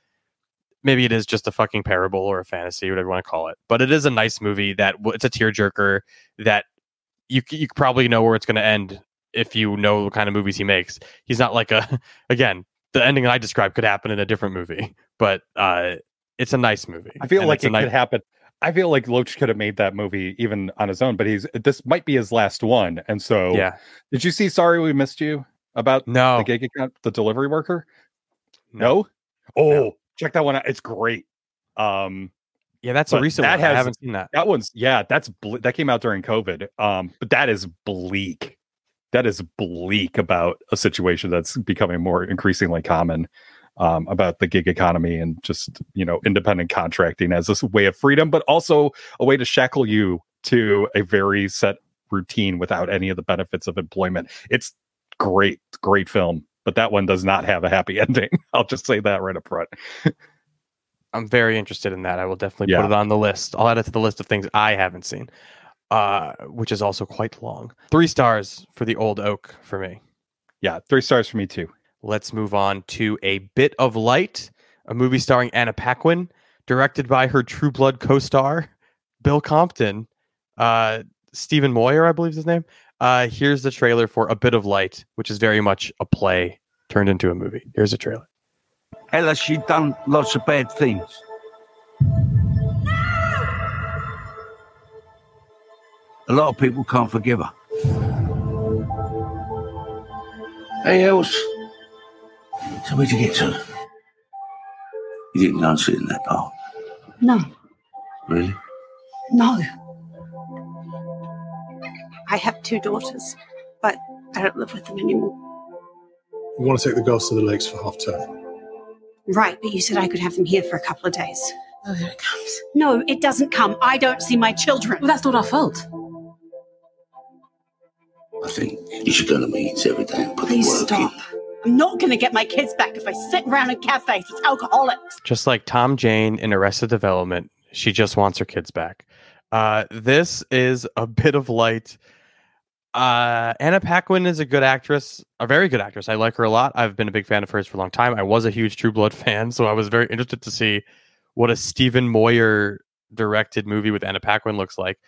is just a fucking parable or a fantasy, whatever you want to call it. But it is a nice movie that it's a tearjerker that you probably know where it's going to end if you know what kind of movies he makes. He's not like again, the ending I described could happen in a different movie, but it's a nice movie. I feel like it could happen. I feel like Loach could have made that movie even on his own, but this might be his last one. And so, did you see Sorry We Missed You about the gig account, the delivery worker? No? Oh, no. Check that one out. It's great. That's a recent one. I haven't seen that. That one's, that came out during COVID. But that is bleak. That is bleak about a situation that's becoming more increasingly common. About the gig economy and just, independent contracting as a way of freedom, but also a way to shackle you to a very set routine without any of the benefits of employment. It's great film, but that one does not have a happy ending. I'll just say that right up front. I'm very interested in that. I will definitely put it on the list. I'll add it to the list of things I haven't seen, which is also quite long. 3 stars for The Old Oak for me. Yeah, 3 stars for me too. Let's move on to A Bit of Light, a movie starring Anna Paquin, directed by her True Blood co-star, Bill Compton. Stephen Moyer, I believe is his name. Here's the trailer for A Bit of Light, which is very much a play turned into a movie. Here's a trailer. Ella, she's done lots of bad things. A lot of people can't forgive her. Hey, Els. So where'd you get to? You didn't go and sit in that bar? No. Really? No. I have 2 daughters, but I don't live with them anymore. We want to take the girls to the lakes for half term. Right, but you said I could have them here for a couple of days. Oh, here it comes. No, it doesn't come. I don't see my children. Well, that's not our fault. I think you should go to meetings every day and put Please the work stop. in. I'm not going to get my kids back if I sit around in cafes with alcoholics. Just like Tom Jane in Arrested Development, she just wants her kids back. This is A Bit of Light. Anna Paquin is a good actress, a very good actress. I like her a lot. I've been a big fan of hers for a long time. I was a huge True Blood fan, so I was very interested to see what a Stephen Moyer directed movie with Anna Paquin looks like.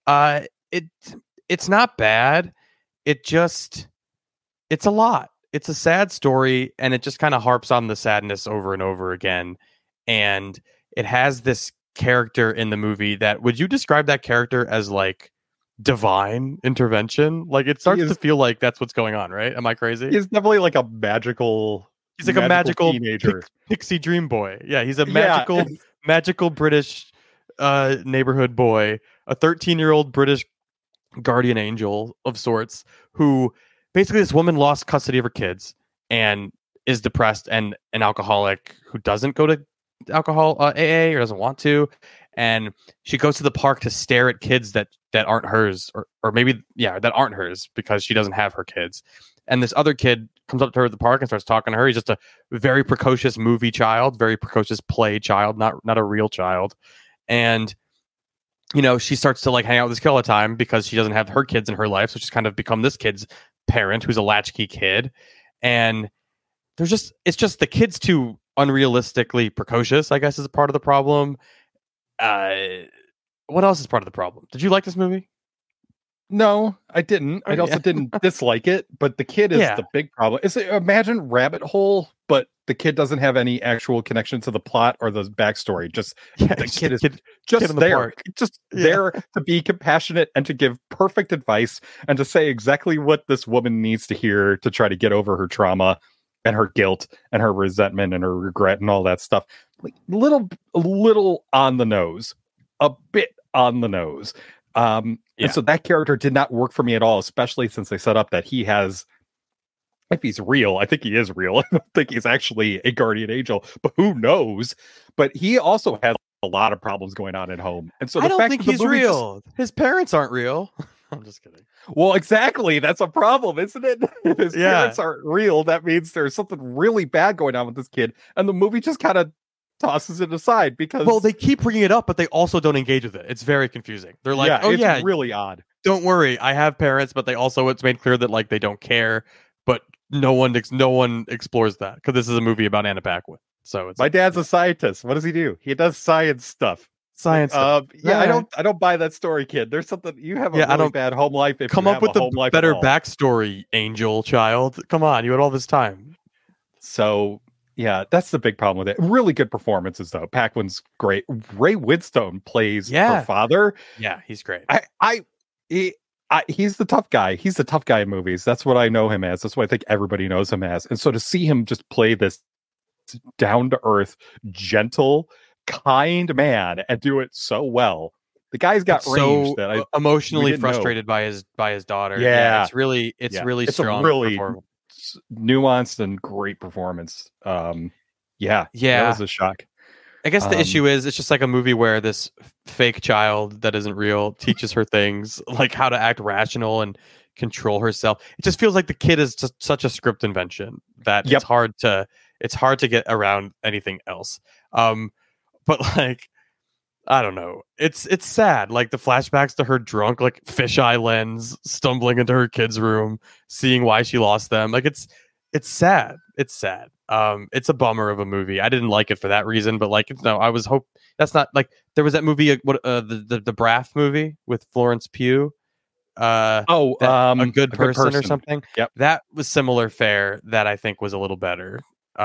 It's not bad. It's a lot. It's a sad story, and it just kind of harps on the sadness over and over again. And it has this character in the movie that, would you describe that character as like divine intervention? Like, it starts to feel like that's what's going on, right? Am I crazy? He's definitely like a magical. He's like a magical teenager, pixie dream boy. Yeah, he's a magical British neighborhood boy, a 13-year-old British guardian angel of sorts, who basically, this woman lost custody of her kids and is depressed and an alcoholic who doesn't go to alcohol AA or doesn't want to. And she goes to the park to stare at kids that aren't hers, or maybe, that aren't hers because she doesn't have her kids. And this other kid comes up to her at the park and starts talking to her. He's just a very precocious movie child, very precocious play child, not a real child. And she starts to like hang out with this kid all the time because she doesn't have her kids in her life. So she's kind of become this kid's parent who's a latchkey kid. And it's just the kid's too unrealistically precocious, I guess, is a part of the problem. What else is part of the problem? Did you like this movie? No, I didn't. I also didn't dislike it, but the kid is the big problem. Imagine Rabbit Hole, but the kid doesn't have any actual connection to the plot or the backstory. Just the kid is just there, there to be compassionate and to give perfect advice and to say exactly what this woman needs to hear to try to get over her trauma and her guilt and her resentment and her regret and all that stuff. Like a little on the nose, a bit on the nose. And so that character did not work for me at all, especially since they set up that he has, if he's real, I think he is real. I don't think he's actually a guardian angel, but who knows? But he also has a lot of problems going on at home. And so I don't think he's real. His parents aren't real. I'm just kidding. Well, exactly. That's a problem, isn't it? If his parents aren't real, that means there's something really bad going on with this kid. And the movie just kind of tosses it aside because... Well, they keep bringing it up, but they also don't engage with it. It's very confusing. They're like, it's really odd. Don't worry. I have parents, but it's made clear that like they don't care. But no one explores that because this is a movie about Anna Paquin. So it's my dad's a scientist. What does he do? He does science stuff. I don't buy that story, kid. There's something you have a really bad home life. If come you up with a better backstory, angel child. Come on, you had all this time. So yeah, that's the big problem with it. Really good performances though. Paquin's great. Ray Winstone plays her father. Yeah, he's great. He's the tough guy. He's the tough guy in movies. That's what I know him as. That's what I think everybody knows him as. And so to see him just play this down to earth, gentle, kind man and do it so well. The guy's got range that I emotionally frustrated by his daughter. It's really strong. A really nuanced and great performance. That was a shock. I guess the issue is it's just like a movie where this fake child that isn't real teaches her things like how to act rational and control herself. It just feels like the kid is just such a script invention that it's hard to get around anything else. But like, I don't know. It's sad. Like the flashbacks to her drunk, like fisheye lens, stumbling into her kid's room, seeing why she lost them. Like it's sad. It's sad. It's a bummer of a movie. I didn't like it for that reason, but like, no, I was that's not like there was that movie, the Braff movie with Florence Pugh. A Good Person or something. Yep. That was similar fare that I think was a little better.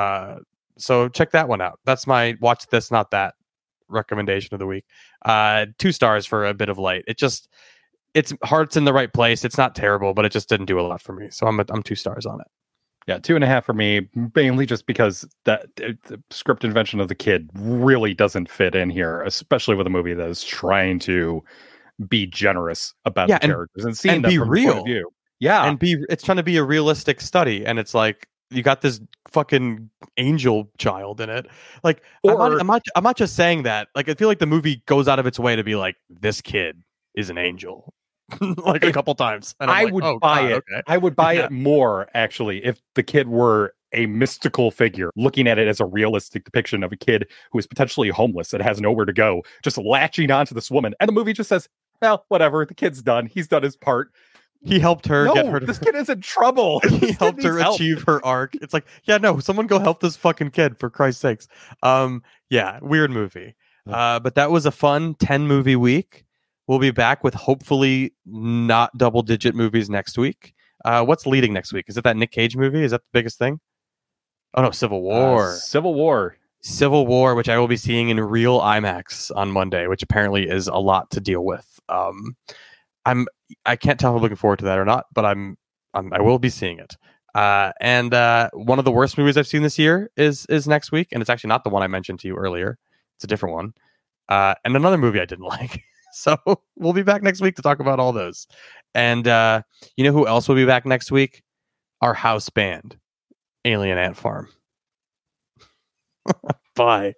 So check that one out. That's my watch this, not that recommendation of the week. 2 stars for A Bit of Light. It's heart's in the right place. It's not terrible, but it just didn't do a lot for me. So I'm 2 stars on it. Yeah, 2.5 for me, mainly just because the script invention of the kid really doesn't fit in here, especially with a movie that is trying to be generous about the characters and seeing them from real. The point of view. Yeah, and it's trying to be a realistic study, and it's like you got this fucking angel child in it. Like, I'm not just saying that. Like, I feel like the movie goes out of its way to be like, this kid is an angel. Like a couple times. And I would buy it. Okay. I would buy it more, actually, if the kid were a mystical figure, looking at it as a realistic depiction of a kid who is potentially homeless and has nowhere to go, just latching onto this woman. And the movie just says, well, whatever, the kid's done. He's done his part. He helped her get her. This kid is in trouble. He helped her achieve her arc. It's like, someone go help this fucking kid, for Christ's sakes. Weird movie. But that was a fun 10 movie week. We'll be back with hopefully not double-digit movies next week. What's leading next week? Is it that Nick Cage movie? Is that the biggest thing? Oh, no, Civil War. Civil War, which I will be seeing in real IMAX on Monday, which apparently is a lot to deal with. I can't tell if I'm looking forward to that or not, but I will be seeing it. And one of the worst movies I've seen this year is next week, and it's actually not the one I mentioned to you earlier. It's a different one. And another movie I didn't like. So we'll be back next week to talk about all those. And you know who else will be back next week? Our house band, Alien Ant Farm. Bye.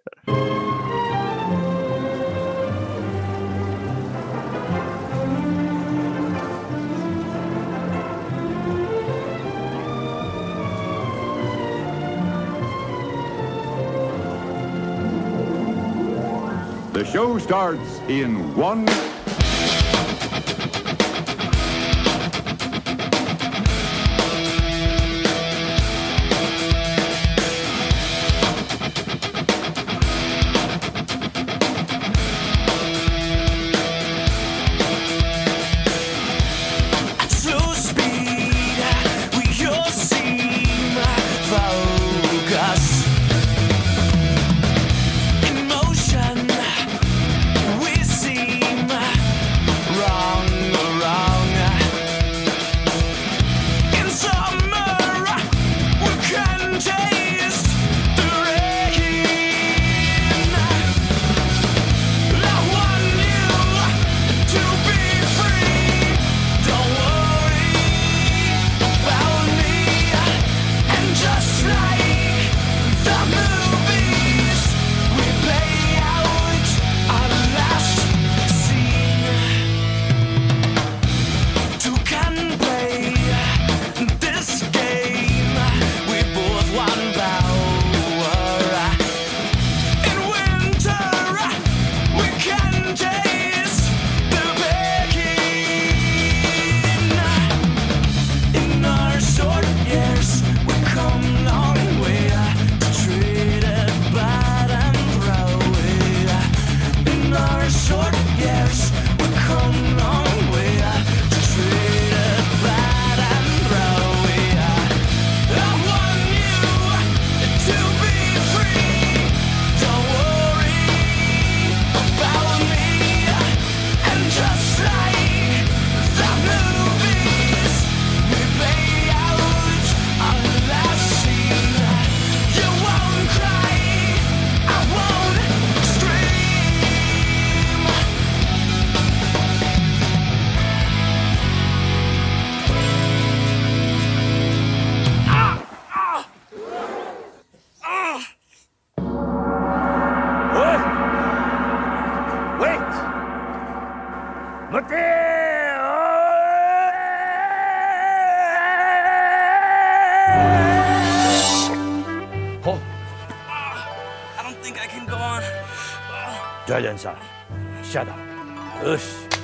The show starts in 1... Speed, we all seem focused. Paul. I don't think I can go on. Jalen, son. Shut up. Hush.